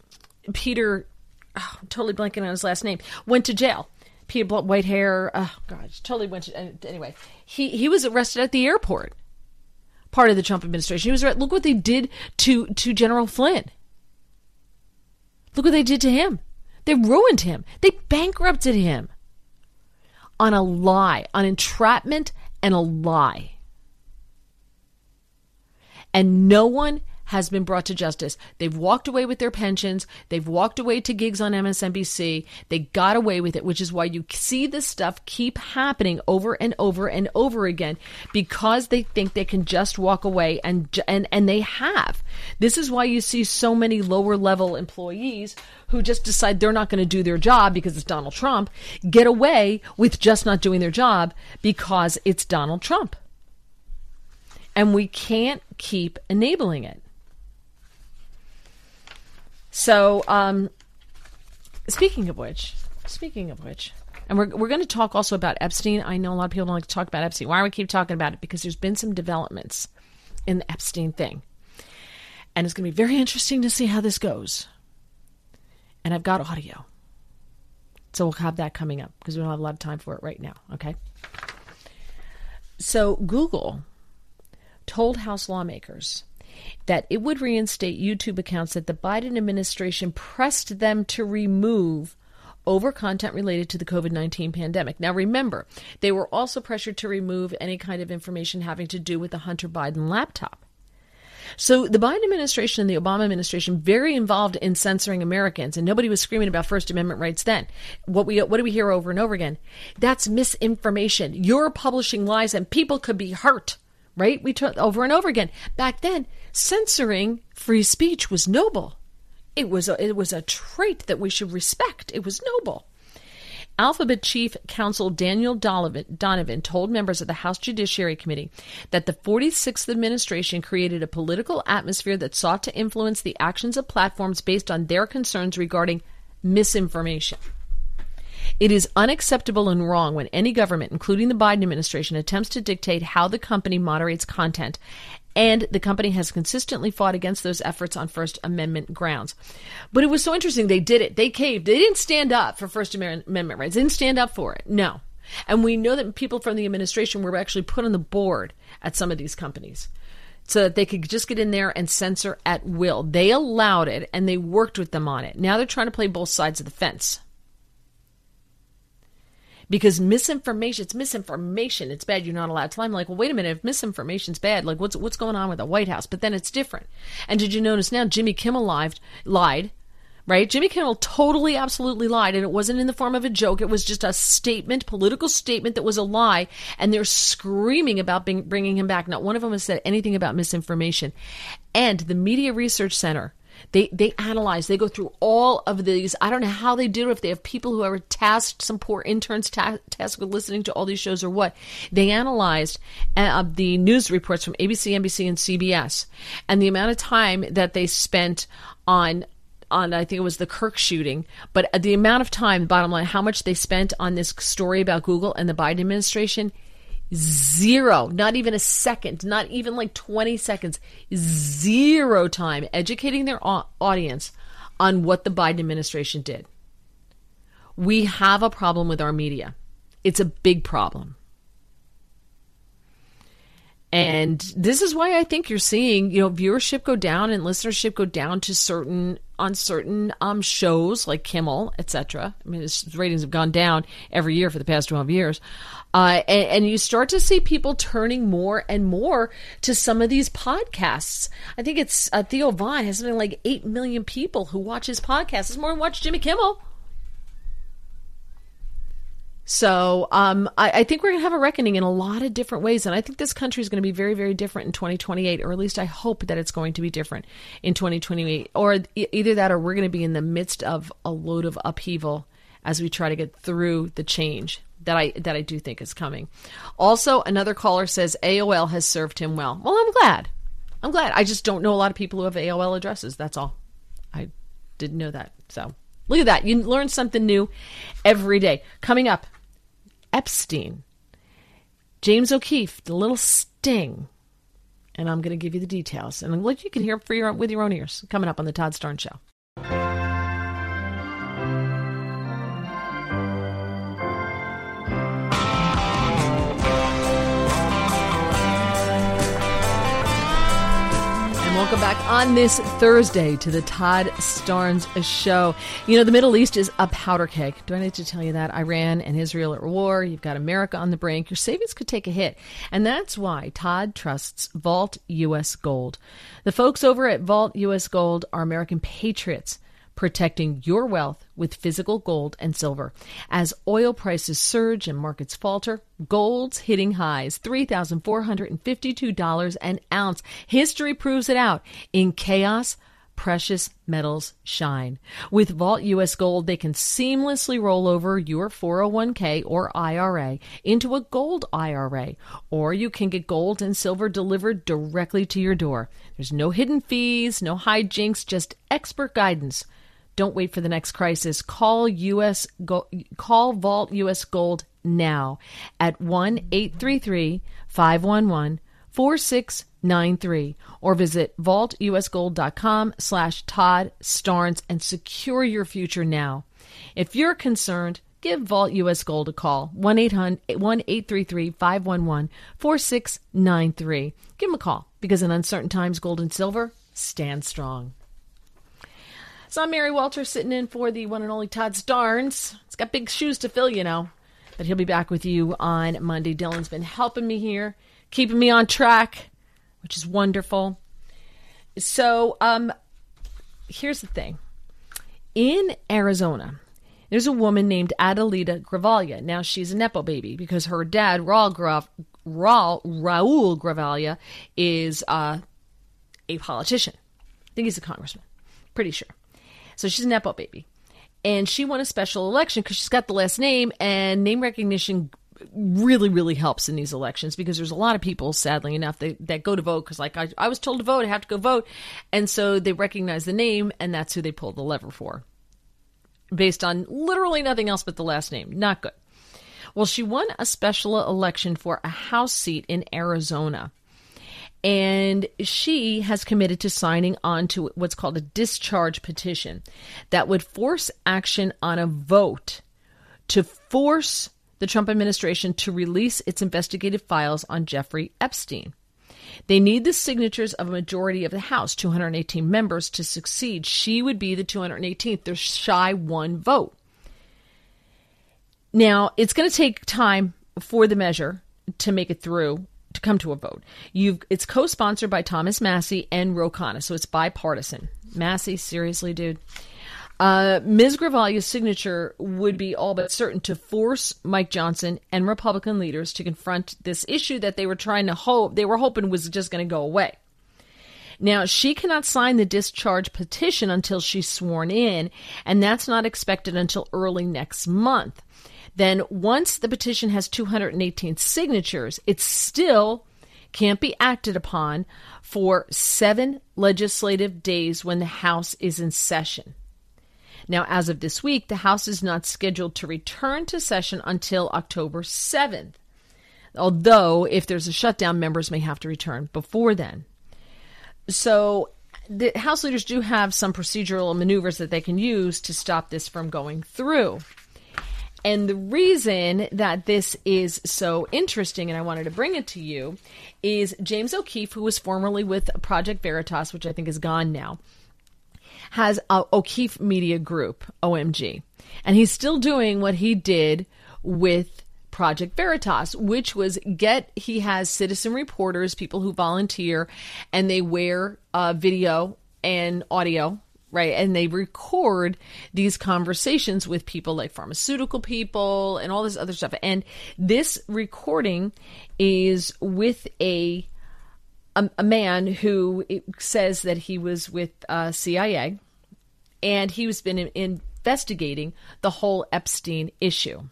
Peter, oh, I'm totally blanking on his last name, went to jail. Peter, white hair, oh God, totally went to, anyway, he, he was arrested at the airport. Part of the Trump administration. He was right. Look what they did to, to General Flynn. Look what they did to him. They ruined him. They bankrupted him on a lie, on entrapment and a lie. And no one has been brought to justice. They've walked away with their pensions. They've walked away to gigs on M S N B C. They got away with it, which is why you see this stuff keep happening over and over and over again, because they think they can just walk away, and and and they have. This is why you see so many lower level employees who just decide they're not going to do their job because it's Donald Trump, get away with just not doing their job because it's Donald Trump. And we can't keep enabling it. So, um, speaking of which, speaking of which, and we're we're going to talk also about Epstein. I know a lot of people don't like to talk about Epstein. Why do we keep talking about it? Because there's been some developments in the Epstein thing. And it's going to be very interesting to see how this goes. And I've got audio. So we'll have that coming up because we don't have a lot of time for it right now, okay? So Google told House lawmakers that it would reinstate YouTube accounts that the Biden administration pressed them to remove over content related to the covid nineteen pandemic. Now, remember, they were also pressured to remove any kind of information having to do with the Hunter Biden laptop. So the Biden administration and the Obama administration very involved in censoring Americans, and nobody was screaming about First Amendment rights then. What we what do we hear over and over again? That's misinformation. You're publishing lies, and people could be hurt. Right? We took over and over again. Back then, censoring free speech was noble. It was a, it was a trait that we should respect. It was noble. Alphabet Chief Counsel Daniel Donovan told members of the House Judiciary Committee that the forty-sixth administration created a political atmosphere that sought to influence the actions of platforms based on their concerns regarding misinformation. It is unacceptable and wrong when any government, including the Biden administration, attempts to dictate how the company moderates content, and the company has consistently fought against those efforts on First Amendment grounds. But it was so interesting. They did it. They caved. They didn't stand up for First Amendment rights. They didn't stand up for it. No. And we know that people from the administration were actually put on the board at some of these companies so that they could just get in there and censor at will. They allowed it, and they worked with them on it. Now they're trying to play both sides of the fence. Because misinformation, it's misinformation. It's bad. You're not allowed to lie. I'm like, well, wait a minute. If misinformation's bad, like what's what's going on with the White House? But then it's different. And did you notice now Jimmy Kimmel lied, lied, right? Jimmy Kimmel totally, absolutely lied. And it wasn't in the form of a joke. It was just a statement, political statement that was a lie. And they're screaming about being, bringing him back. Not one of them has said anything about misinformation. And the Media Research Center, They they analyze, they go through all of these. I don't know how they do it, if they have people who are tasked, some poor interns ta- tasked with listening to all these shows or what. They analyzed uh, the news reports from A B C, N B C, and C B S, and the amount of time that they spent on, on I think it was the Kirk shooting, but the amount of time, bottom line, how much they spent on this story about Google and the Biden administration. Zero, not even a second, not even like twenty seconds, zero time educating their audience on what the Biden administration did. We have a problem with our media. It's a big problem. And this is why I think you're seeing, you know, viewership go down and listenership go down to certain on certain um shows like Kimmel, et cetera. I mean, his ratings have gone down every year for the past twelve years. Uh, and, and you start to see people turning more and more to some of these podcasts. I think it's uh, Theo Vaughn has something like eight million people who watch his podcast. It's more than watch Jimmy Kimmel. So um, I, I think we're going to have a reckoning in a lot of different ways. And I think this country is going to be very, very different in twenty twenty-eight, or at least I hope that it's going to be different in twenty twenty-eight. Or e- either that or we're going to be in the midst of a load of upheaval as we try to get through the change that I that I do think is coming. Also, another caller says A O L has served him well. Well, I'm glad. I'm glad. I just don't know a lot of people who have A O L addresses. That's all. I didn't know that. So look at that. You learn something new every day. Coming up, Epstein, James O'Keefe, the little sting. And I'm going to give you the details. And look, you can hear it for your, with your own ears. Coming up on the Todd Starnes Show. Welcome back on this Thursday to the Todd Starnes Show. You know, the Middle East is a powder keg. Do I need to tell you that? Iran and Israel at war. You've got America on the brink. Your savings could take a hit. And that's why Todd trusts Vault U S Gold. The folks over at Vault U S Gold are American patriots, protecting your wealth with physical gold and silver. As oil prices surge and markets falter, gold's hitting highs, three thousand four hundred fifty-two dollars an ounce. History proves it out. In chaos, precious metals shine. With Vault U S Gold, they can seamlessly roll over your four oh one k or I R A into a gold I R A, or you can get gold and silver delivered directly to your door. There's no hidden fees, no hijinks, just expert guidance. Don't wait for the next crisis. Call U S Go- call Vault U S Gold now at one eight three three, five one one, four six nine three or visit vault u s gold dot com slash Todd Starnes and secure your future now. If you're concerned, give Vault U S Gold a call, one eight three three, five one one, four six nine three. Give them a call, because in uncertain times, gold and silver stand strong. So I'm Mary Walter, sitting in for the one and only Todd Starnes. It's got big shoes to fill, you know. But he'll be back with you on Monday. Dylan's been helping me here, keeping me on track, which is wonderful. So, um, here's the thing. In Arizona, there's a woman named Adelita Gravalia. Now, she's a Nepo baby because her dad, Raul, Gra- Raul, Raul Gravalia, is uh, a politician. I think he's a congressman. Pretty sure. So she's a Nepo baby. And she won a special election because she's got the last name, and name recognition really, really helps in these elections because there's a lot of people, sadly enough, that, that go to vote because, like, I, I was told to vote, I have to go vote. And so they recognize the name, and that's who they pull the lever for, based on literally nothing else but the last name. Not good. Well, she won a special election for a House seat in Arizona. And she has committed to signing on to what's called a discharge petition that would force action on a vote to force the Trump administration to release its investigative files on Jeffrey Epstein. They need the signatures of a majority of the House, two hundred eighteen members, to succeed. She would be the two hundred eighteenth. They're shy one vote. Now, it's going to take time for the measure to make it through, to come to a vote. You've, it's co-sponsored by Thomas Massie and Ro Khanna, so it's bipartisan. Massie, seriously, dude. Uh, Miz Gravalia's signature would be all but certain to force Mike Johnson and Republican leaders to confront this issue that they were trying to hope, they were hoping was just going to go away. Now, she cannot sign the discharge petition until she's sworn in, and that's not expected until early next month. Then once the petition has two hundred eighteen signatures, it still can't be acted upon for seven legislative days when the House is in session. Now, as of this week, the House is not scheduled to return to session until October seventh. Although, if there's a shutdown, members may have to return before then. So, the House leaders do have some procedural maneuvers that they can use to stop this from going through. And the reason that this is so interesting, and I wanted to bring it to you, is James O'Keefe, who was formerly with Project Veritas, which I think is gone now, has a O'Keefe Media Group, O M G. And he's still doing what he did with Project Veritas, which was get, he has citizen reporters, people who volunteer, and they wear uh, video and audio, right? And they record these conversations with people like pharmaceutical people and all this other stuff. And this recording is with a a, a man who says that he was with uh, C I A, and he was been in, investigating the whole Epstein issue.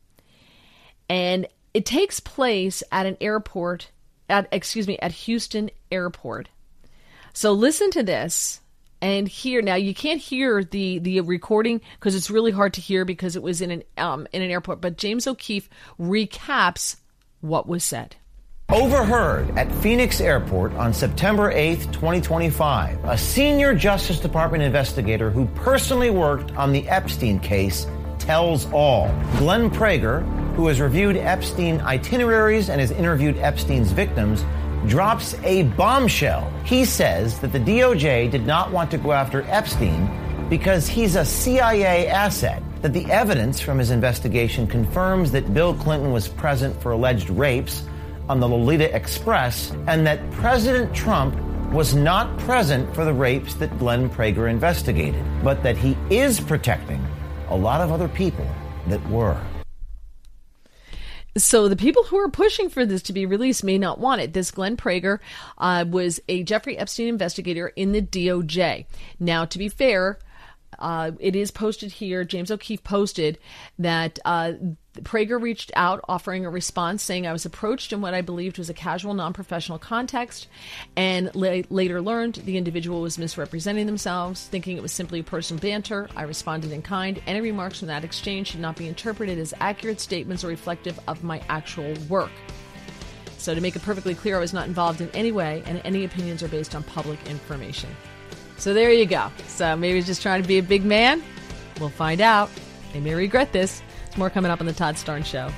And it takes place at an airport, at excuse me, at Houston Airport. So listen to this. And here now, you can't hear the the recording because it's really hard to hear because it was in an um in an airport. But James O'Keefe recaps what was said. Overheard at Phoenix Airport on September eighth, twenty twenty-five, a senior Justice Department investigator who personally worked on the Epstein case tells all. Glenn Prager, who has reviewed Epstein itineraries and has interviewed Epstein's victims, drops a bombshell. He says that the D O J did not want to go after Epstein because he's a C I A asset, that the evidence from his investigation confirms that Bill Clinton was present for alleged rapes on the Lolita Express, and that President Trump was not present for the rapes that Glenn Prager investigated, but that he is protecting a lot of other people that were. So the people who are pushing for this to be released may not want it. This Glenn Prager uh, was a Jeffrey Epstein investigator in the D O J. Now, to be fair, uh, it is posted here. James O'Keefe posted that uh, Prager reached out offering a response saying, I was approached in what I believed was a casual, non-professional context, and la- later learned the individual was misrepresenting themselves, thinking it was simply personal banter. I responded in kind. Any remarks from that exchange should not be interpreted as accurate statements or reflective of my actual work. So to make it perfectly clear, I was not involved in any way, and any opinions are based on public information. So there you go. So maybe he's just trying to be a big man. We'll find out. They may regret this. There's more coming up on the Todd Starnes Show.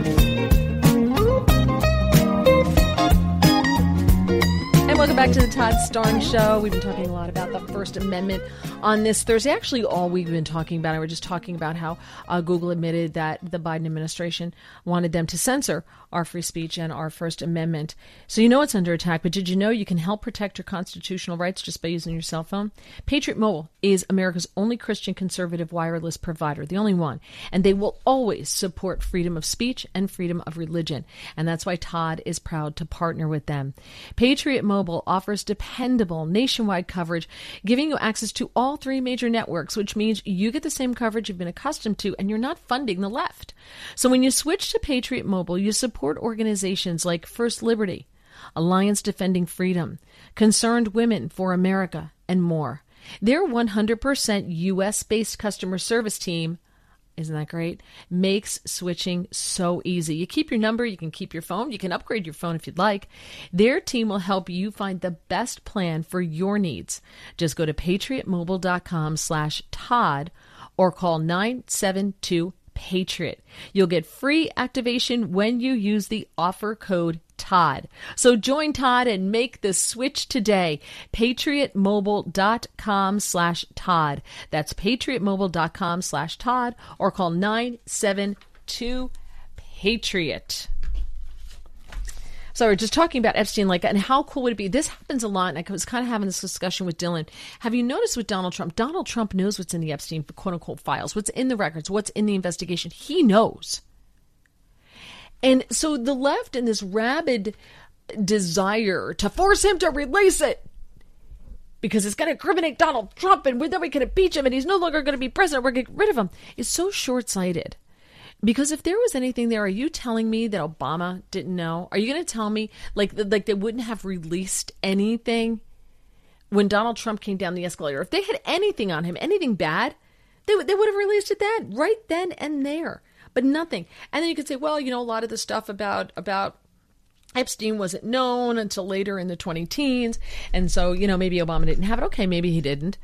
Welcome back to the Todd Starn Show. We've been talking a lot about the First Amendment on this Thursday. Actually, all we've been talking about, and we're just talking about how uh, Google admitted that the Biden administration wanted them to censor our free speech and our First Amendment. So you know it's under attack, but did you know you can help protect your constitutional rights just by using your cell phone? Patriot Mobile is America's only Christian conservative wireless provider, the only one, and they will always support freedom of speech and freedom of religion, and that's why Todd is proud to partner with them. Patriot Mobile offers dependable nationwide coverage, giving you access to all three major networks, which means you get the same coverage you've been accustomed to, and you're not funding the left. So when you switch to Patriot Mobile, you support organizations like First Liberty, Alliance Defending Freedom, Concerned Women for America, and more. Their one hundred percent U S-based customer service team, isn't that great, makes switching so easy. You keep your number, you can keep your phone, you can upgrade your phone if you'd like. Their team will help you find the best plan for your needs. Just go to patriotmobile.com slash Todd or call nine seven two Patriot. You'll get free activation when you use the offer code Todd. So join Todd and make the switch today. patriotmobile.com slash Todd. That's patriotmobile.com slash Todd or call nine seven two Patriot. So we're just talking about Epstein, like, and how cool would it be? This happens a lot, and I was kind of having this discussion with Dylan. Have you noticed with Donald Trump? Donald Trump knows what's in the Epstein, quote-unquote, files, what's in the records, what's in the investigation. He knows. And so the left, in this rabid desire to force him to release it, because it's going to incriminate Donald Trump, and then we can impeach him, and he's no longer going to be president, we're going to get rid of him, is so short-sighted. Because if there was anything there, are you telling me that Obama didn't know? Are you going to tell me like like they wouldn't have released anything when Donald Trump came down the escalator? If they had anything on him, anything bad, they, they would have released it then, right then and there. But nothing. And then you could say, well, you know, a lot of the stuff about about Epstein wasn't known until later in the twenty teens. And so, you know, maybe Obama didn't have it. Okay, maybe he didn't.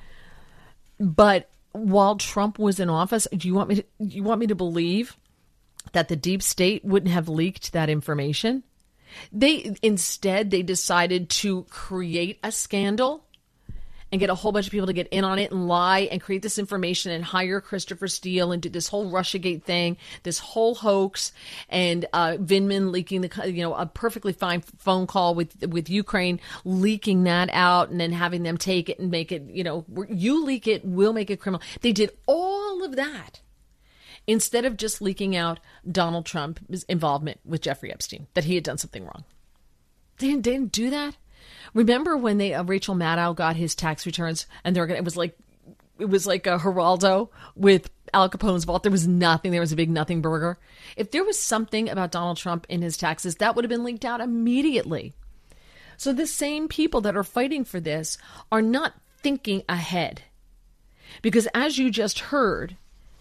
But while Trump was in office, do you want me to, do you want me to believe that the deep state wouldn't have leaked that information? They instead, they decided to create a scandal and get a whole bunch of people to get in on it and lie and create this information and hire Christopher Steele and do this whole Russiagate thing, this whole hoax, and uh, Vindman leaking the, you know, a perfectly fine phone call with with Ukraine, leaking that out and then having them take it and make it, you know, you leak it, we'll make it criminal. They did all of that instead of just leaking out Donald Trump's involvement with Jeffrey Epstein, that he had done something wrong. They didn't, they didn't do that. Remember when they uh, Rachel Maddow got his tax returns, and they're gonna, it was like it was like a Geraldo with Al Capone's vault. There was nothing. There was a big nothing burger. If there was something about Donald Trump in his taxes, that would have been leaked out immediately. So the same people that are fighting for this are not thinking ahead, because as you just heard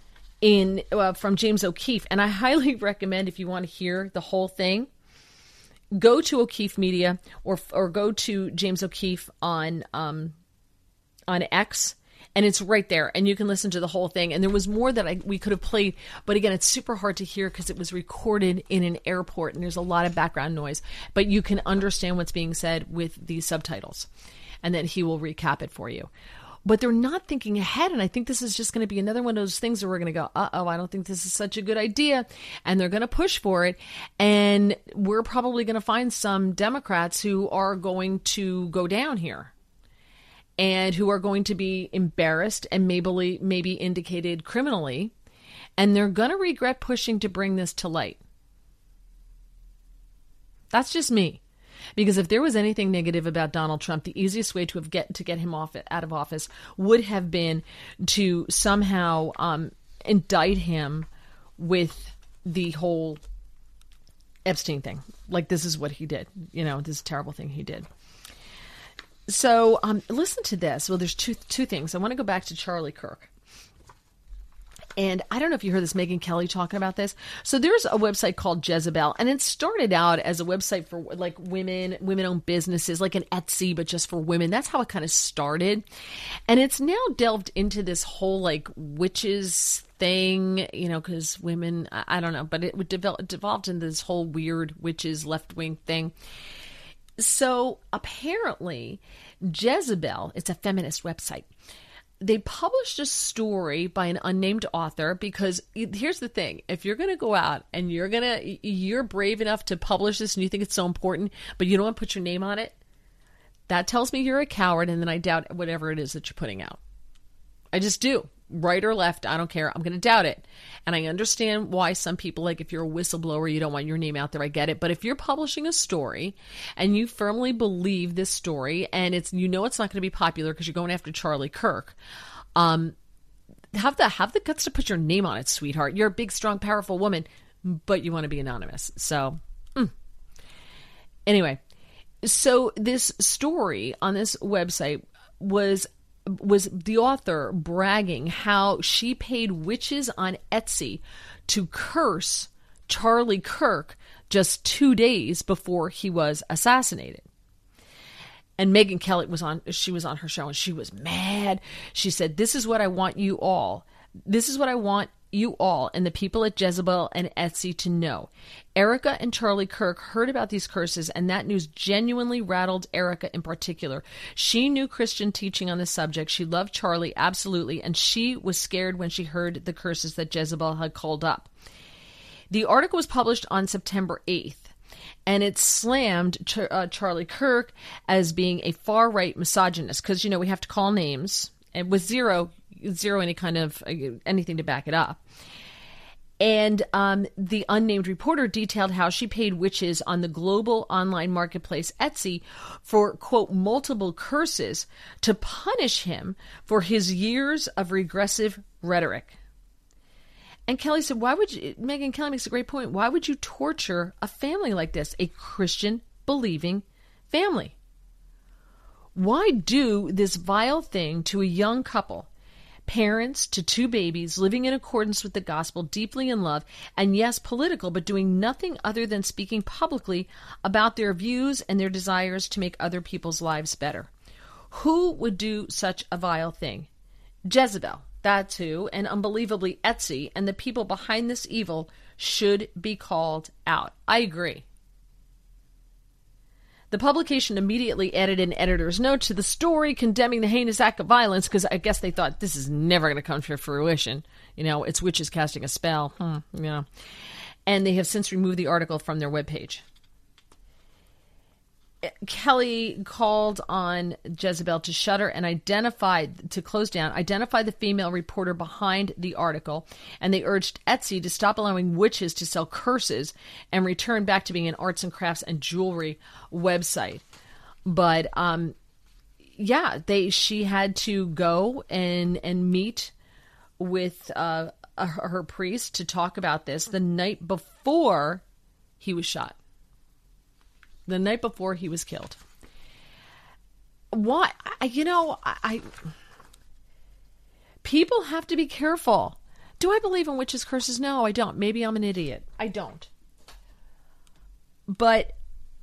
in uh, from James O'Keefe, and I highly recommend, if you want to hear the whole thing, go to O'Keefe Media or or go to James O'Keefe on um, on X, and it's right there, and you can listen to the whole thing. And there was more that I, we could have played, but again, it's super hard to hear because it was recorded in an airport, and there's a lot of background noise. But you can understand what's being said with the subtitles, and then he will recap it for you. But they're not thinking ahead, and I think this is just going to be another one of those things where we're going to go, uh-oh, I don't think this is such a good idea, and they're going to push for it, and we're probably going to find some Democrats who are going to go down here and who are going to be embarrassed and maybe, maybe indicated criminally, and they're going to regret pushing to bring this to light. That's just me. Because if there was anything negative about Donald Trump, the easiest way to have get to get him off out of office would have been to somehow um, indict him with the whole Epstein thing. Like, this is what he did. You know, this terrible thing he did. So um, listen to this. Well, there's two two things. I want to go back to Charlie Kirk. And I don't know if you heard this, Megyn Kelly talking about this. So there's a website called Jezebel, and it started out as a website for like women, women-owned businesses, like an Etsy, but just for women. That's how it kind of started. And it's now delved into this whole like witches thing, you know, because women, I, I don't know, but it would develop, devolved into this whole weird witches left-wing thing. So apparently, Jezebel, it's a feminist website, they published a story by an unnamed author because here's the thing. If you're going to go out and you're going to, you're brave enough to publish this and you think it's so important, but you don't want to put your name on it, that tells me you're a coward, and then I doubt whatever it is that you're putting out. I just do. Right or left, I don't care. I'm going to doubt it. And I understand why some people, like if you're a whistleblower, you don't want your name out there. I get it. But if you're publishing a story and you firmly believe this story and it's, you know, it's not going to be popular because you're going after Charlie Kirk, um, have the, have the guts to put your name on it, sweetheart. You're a big, strong, powerful woman, but you want to be anonymous. So, mm. Anyway, so this story on this website was was the author bragging how she paid witches on Etsy to curse Charlie Kirk just two days before he was assassinated. And Megyn Kelly was on, she was on her show and she was mad. She said, this is what I want you all. This is what I want you all and the people at Jezebel and Etsy to know. Erica and Charlie Kirk heard about these curses, and that news genuinely rattled Erica in particular. She knew Christian teaching on the subject. She loved Charlie, absolutely, and she was scared when she heard the curses that Jezebel had called up. The article was published on September eighth, and it slammed Ch- uh, Charlie Kirk as being a far-right misogynist, because, you know, we have to call names, and with zero... zero any kind of uh, anything to back it up. And um, the unnamed reporter detailed how she paid witches on the global online marketplace Etsy for, quote, multiple curses to punish him for his years of regressive rhetoric. And Kelly said, why would you, Megyn Kelly makes a great point, why would you torture a family like this, a Christian believing family? Why do this vile thing to a young couple, parents to two babies, living in accordance with the gospel, deeply in love, and yes, political, but doing nothing other than speaking publicly about their views and their desires to make other people's lives better? Who would do such a vile thing? Jezebel, that's who, and unbelievably Etsy, and the people behind this evil should be called out. I agree. The publication immediately added an editor's note to the story condemning the heinous act of violence because I guess they thought this is never going to come to fruition. You know, it's witches casting a spell. Hmm, you know. And they have since removed the article from their webpage. Kelly called on Jezebel to shutter and identify, to close down, identify the female reporter behind the article, and they urged Etsy to stop allowing witches to sell curses and return back to being an arts and crafts and jewelry website. But, um, yeah, they she had to go and, and meet with uh, her, her priest to talk about this the night before he was shot. The night before he was killed. Why? I, you know, I, I people have to be careful. Do I believe in witches' curses? No, I don't. Maybe I'm an idiot. I don't. But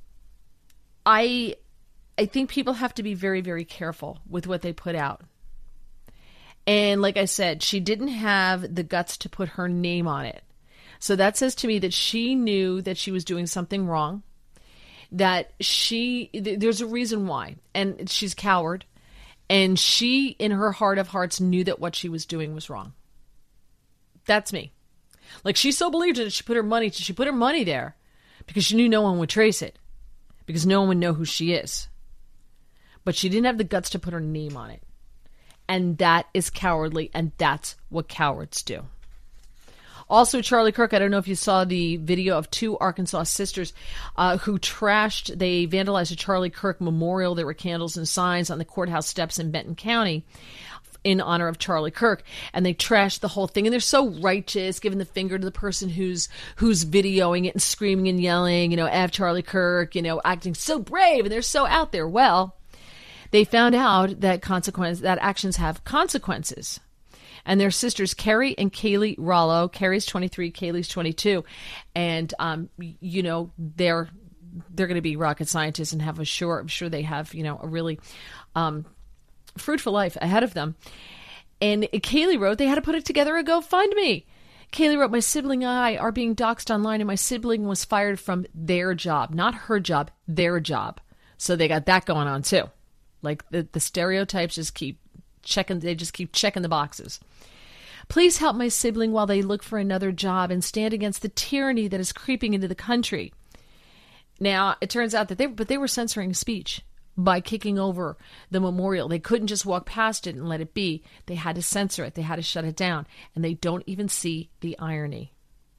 I I think people have to be very, very careful with what they put out. And like I said, she didn't have the guts to put her name on it. So that says to me that she knew that she was doing something wrong. That she, there's a reason why, and she's a coward, and she, in her heart of hearts, knew that what she was doing was wrong. That's me. Like, she so believed it, she put her money, she put her money there, because she knew no one would trace it, because no one would know who she is. But she didn't have the guts to put her name on it. And that is cowardly, and that's what cowards do. Also, Charlie Kirk, I don't know if you saw the video of two Arkansas sisters uh, who trashed, they vandalized a Charlie Kirk memorial. There were candles and signs on the courthouse steps in Benton County in honor of Charlie Kirk, and they trashed the whole thing. And they're so righteous, giving the finger to the person who's who's videoing it and screaming and yelling, you know, F Charlie Kirk, you know, acting so brave, and they're so out there. Well, they found out that consequence that actions have consequences. And their sisters, Carrie and Kaylee Rollo. Carrie's twenty-three, Kaylee's twenty-two. And, um, you know, they're they're going to be rocket scientists and have a sure, I'm sure they have, you know, a really um, fruitful life ahead of them. And Kaylee wrote, they had to put it together a GoFundMe. Kaylee wrote, my sibling and I are being doxxed online, and my sibling was fired from their job, not her job, their job. So they got that going on too. Like the, the stereotypes just keep checking, they just keep checking the boxes. Please help my sibling while they look for another job and stand against the tyranny that is creeping into the country. Now, it turns out that they, but they were censoring speech by kicking over the memorial. They couldn't just walk past it and let it be. They had to censor it. They had to shut it down. And they don't even see the irony.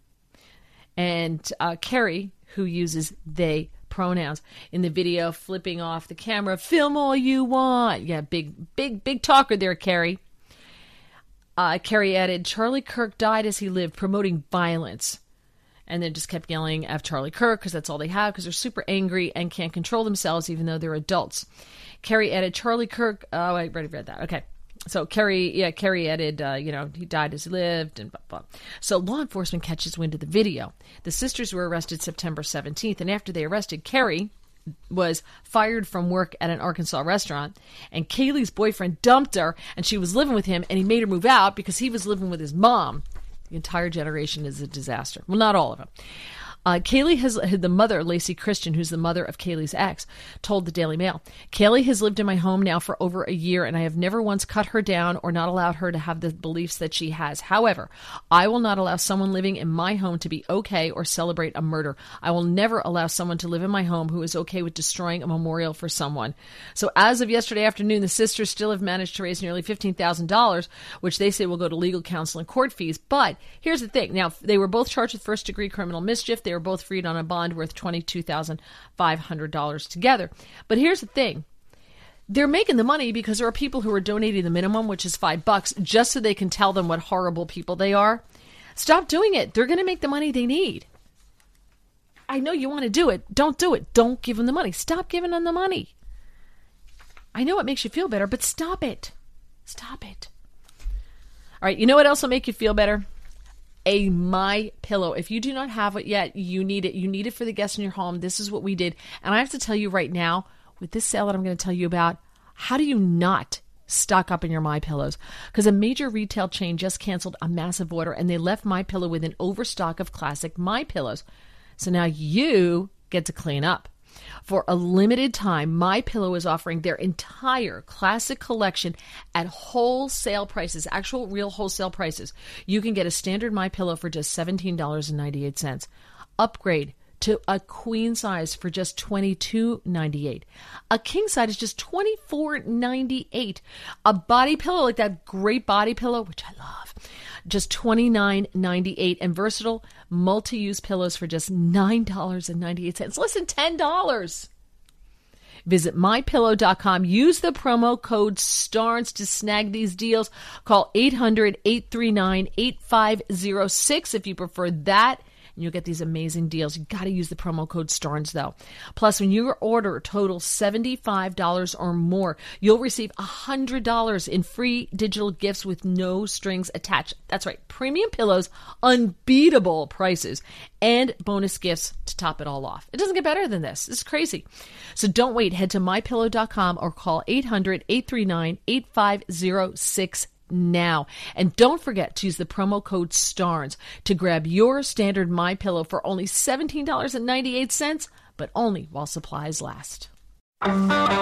And uh, Kerry, who uses they pronouns in the video, flipping off the camera, film all you want. Yeah, big, big, big talker there, Kerry. Uh, Kerry added, Charlie Kirk died as he lived, promoting violence. And then just kept yelling at Charlie Kirk because that's all they have, because they're super angry and can't control themselves even though they're adults. Kerry added, Charlie Kirk, oh, I already read that. Okay. So Kerry, yeah, Kerry added, uh, you know, he died as he lived and blah, blah. So law enforcement catches wind of the video. The sisters were arrested September seventeenth. And after they arrested Kerry, was fired from work at an Arkansas restaurant, and Kaylee's boyfriend dumped her, and she was living with him, and he made her move out because he was living with his mom. The entire generation is a disaster. Well, not all of them. Uh, Kaylee has, the mother, Lacey Christian, who's the mother of Kaylee's ex, told the Daily Mail, Kaylee has lived in my home now for over a year, and I have never once cut her down or not allowed her to have the beliefs that she has. However, I will not allow someone living in my home to be okay or celebrate a murder. I will never allow someone to live in my home who is okay with destroying a memorial for someone. So as of yesterday afternoon, the sisters still have managed to raise nearly fifteen thousand dollars, which they say will go to legal counsel and court fees. But here's the thing. Now, they were both charged with first-degree criminal mischief. They were both freed on a bond worth twenty-two thousand five hundred dollars together. But here's the thing. They're making the money because there are people who are donating the minimum, which is five bucks, just so they can tell them what horrible people they are. Stop doing it. They're going to make the money they need. I know you want to do it. Don't do it. Don't give them the money. Stop giving them the money. I know it makes you feel better, but stop it. Stop it. All right, you know what else will make you feel better? A My Pillow. If you do not have it yet, you need it. You need it for the guests in your home. This is what we did. And I have to tell you right now, with this sale that I'm going to tell you about, how do you not stock up in your My Pillows? Because a major retail chain just canceled a massive order, and they left My Pillow with an overstock of classic My Pillows. So now you get to clean up. For a limited time, My Pillow is offering their entire classic collection at wholesale prices, actual real wholesale prices. You can get a standard My Pillow for just seventeen dollars and ninety-eight cents. Upgrade to a queen size for just twenty-two ninety-eight. A king size is just twenty-four ninety-eight. A body pillow like that great body pillow, which I love, just twenty-nine ninety-eight. And versatile multi-use pillows for just nine dollars and ninety-eight cents. Less than ten dollars. Visit my pillow dot com. Use the promo code STARNS to snag these deals. Call eight hundred, eight three nine, eight five zero six if you prefer that. And you'll get these amazing deals. You got to use the promo code STARNS, though. Plus, when your order totals seventy-five dollars or more, you'll receive one hundred dollars in free digital gifts with no strings attached. That's right. Premium pillows, unbeatable prices, and bonus gifts to top it all off. It doesn't get better than this. This is crazy. So don't wait. Head to my pillow dot com or call eight hundred, eight three nine, eight five zero six now. And don't forget to use the promo code STARNS to grab your standard My Pillow for only seventeen dollars and ninety-eight cents, but only while supplies last. All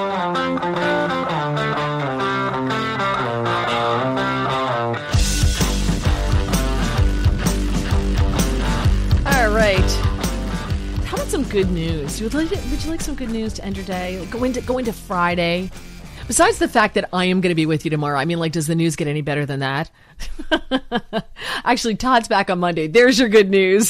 right. How about some good news? Would you like, would you like some good news to end your day? Go into, go into Friday. Besides the fact that I am going to be with you tomorrow, I mean, like, does the news get any better than that? Actually, Todd's back on Monday. There's your good news.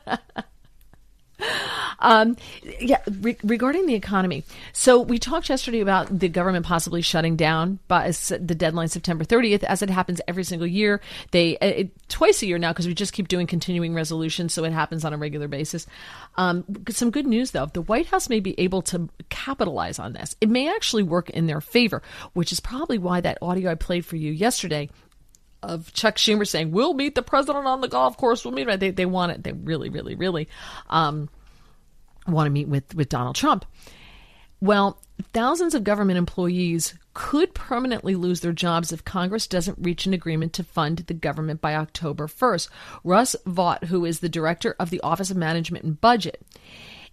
um, yeah, re- regarding the economy. So we talked yesterday about the government possibly shutting down by the deadline September thirtieth, as it happens every single year. They it, twice a year now, because we just keep doing continuing resolutions, so it happens on a regular basis. Um, some good news, though. The White House may be able to capitalize on this. It may actually work in their favor, which is probably why that audio I played for you yesterday of Chuck Schumer saying, we'll meet the president on the golf course. We'll meet. They, they want it. They really, really, really um, want to meet with, with Donald Trump. Well, thousands of government employees could permanently lose their jobs if Congress doesn't reach an agreement to fund the government by October first. Russ Vought, who is the director of the Office of Management and Budget,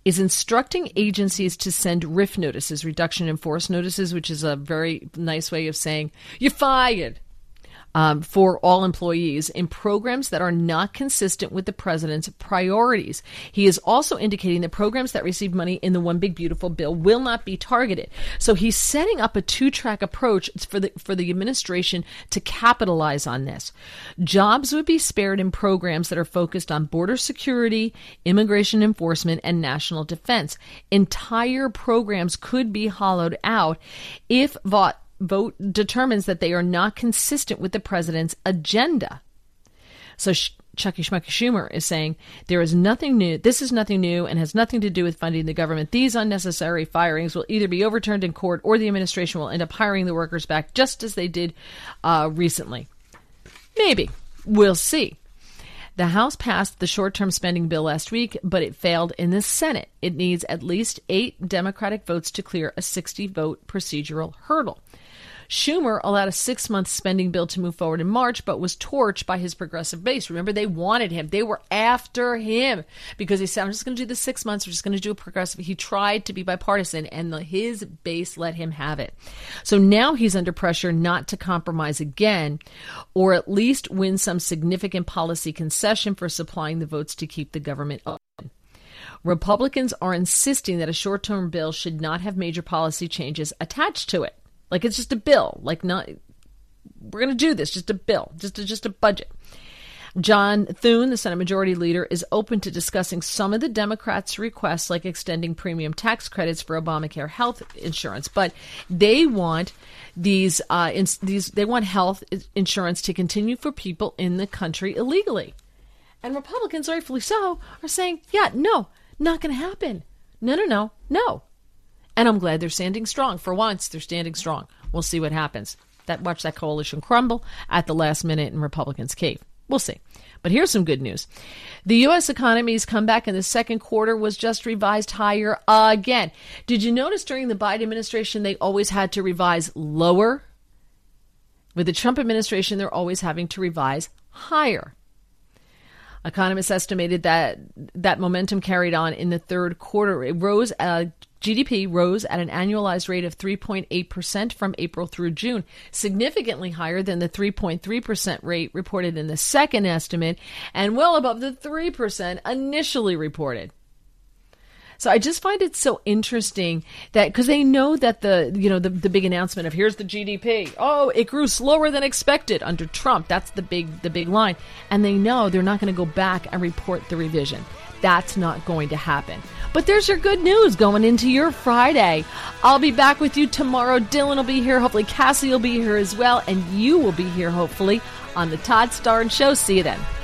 is instructing agencies to send R I F notices, reduction in force notices, which is a very nice way of saying you're fired, um, for all employees in programs that are not consistent with the president's priorities. He is also indicating that programs that receive money in the One Big Beautiful Bill will not be targeted. So he's setting up a two-track approach for the for the administration to capitalize on this. Jobs would be spared in programs that are focused on border security, immigration enforcement, and national defense. Entire programs could be hollowed out if vote vote determines that they are not consistent with the president's agenda. So Sh- Chucky Schmucky Schumer is saying there is nothing new. This is nothing new and has nothing to do with funding the government. These unnecessary firings will either be overturned in court or the administration will end up hiring the workers back just as they did uh, recently. Maybe. We'll see. The House passed the short-term spending bill last week, but it failed in the Senate. It needs at least eight Democratic votes to clear a sixty-vote procedural hurdle. Schumer allowed a six-month spending bill to move forward in March, but was torched by his progressive base. Remember, they wanted him. They were after him because he said, I'm just going to do the six months. We're just going to do a progressive. He tried to be bipartisan, and the, his base let him have it. So now he's under pressure not to compromise again, or at least win some significant policy concession for supplying the votes to keep the government open. Republicans are insisting that a short-term bill should not have major policy changes attached to it. Like it's just a bill, like not, we're going to do this, just a bill, just a, just a budget. John Thune, the Senate Majority Leader, is open to discussing some of the Democrats' requests, like extending premium tax credits for Obamacare health insurance. But they want these, uh, ins- these, they want health insurance to continue for people in the country illegally. And Republicans, rightfully so, are saying, yeah, no, not going to happen. No, no, no, no. And I'm glad they're standing strong. For once, they're standing strong. We'll see what happens. That watch that coalition crumble at the last minute and Republicans cave. We'll see. But here's some good news. The U S economy's comeback in the second quarter was just revised higher again. Did you notice during the Biden administration they always had to revise lower? With the Trump administration, they're always having to revise higher. Economists estimated that that momentum carried on in the third quarter. It rose, uh, G D P rose at an annualized rate of three point eight percent from April through June, significantly higher than the three point three percent rate reported in the second estimate and well above the three percent initially reported. So I just find it so interesting that because they know that the, you know, the, the big announcement of here's the G D P. Oh, it grew slower than expected under Trump. That's the big, the big line. And they know they're not going to go back and report the revision. That's not going to happen. But there's your good news going into your Friday. I'll be back with you tomorrow. Dylan will be here. Hopefully Cassie will be here as well. And you will be here, hopefully, on the Todd Starnes Show. See you then.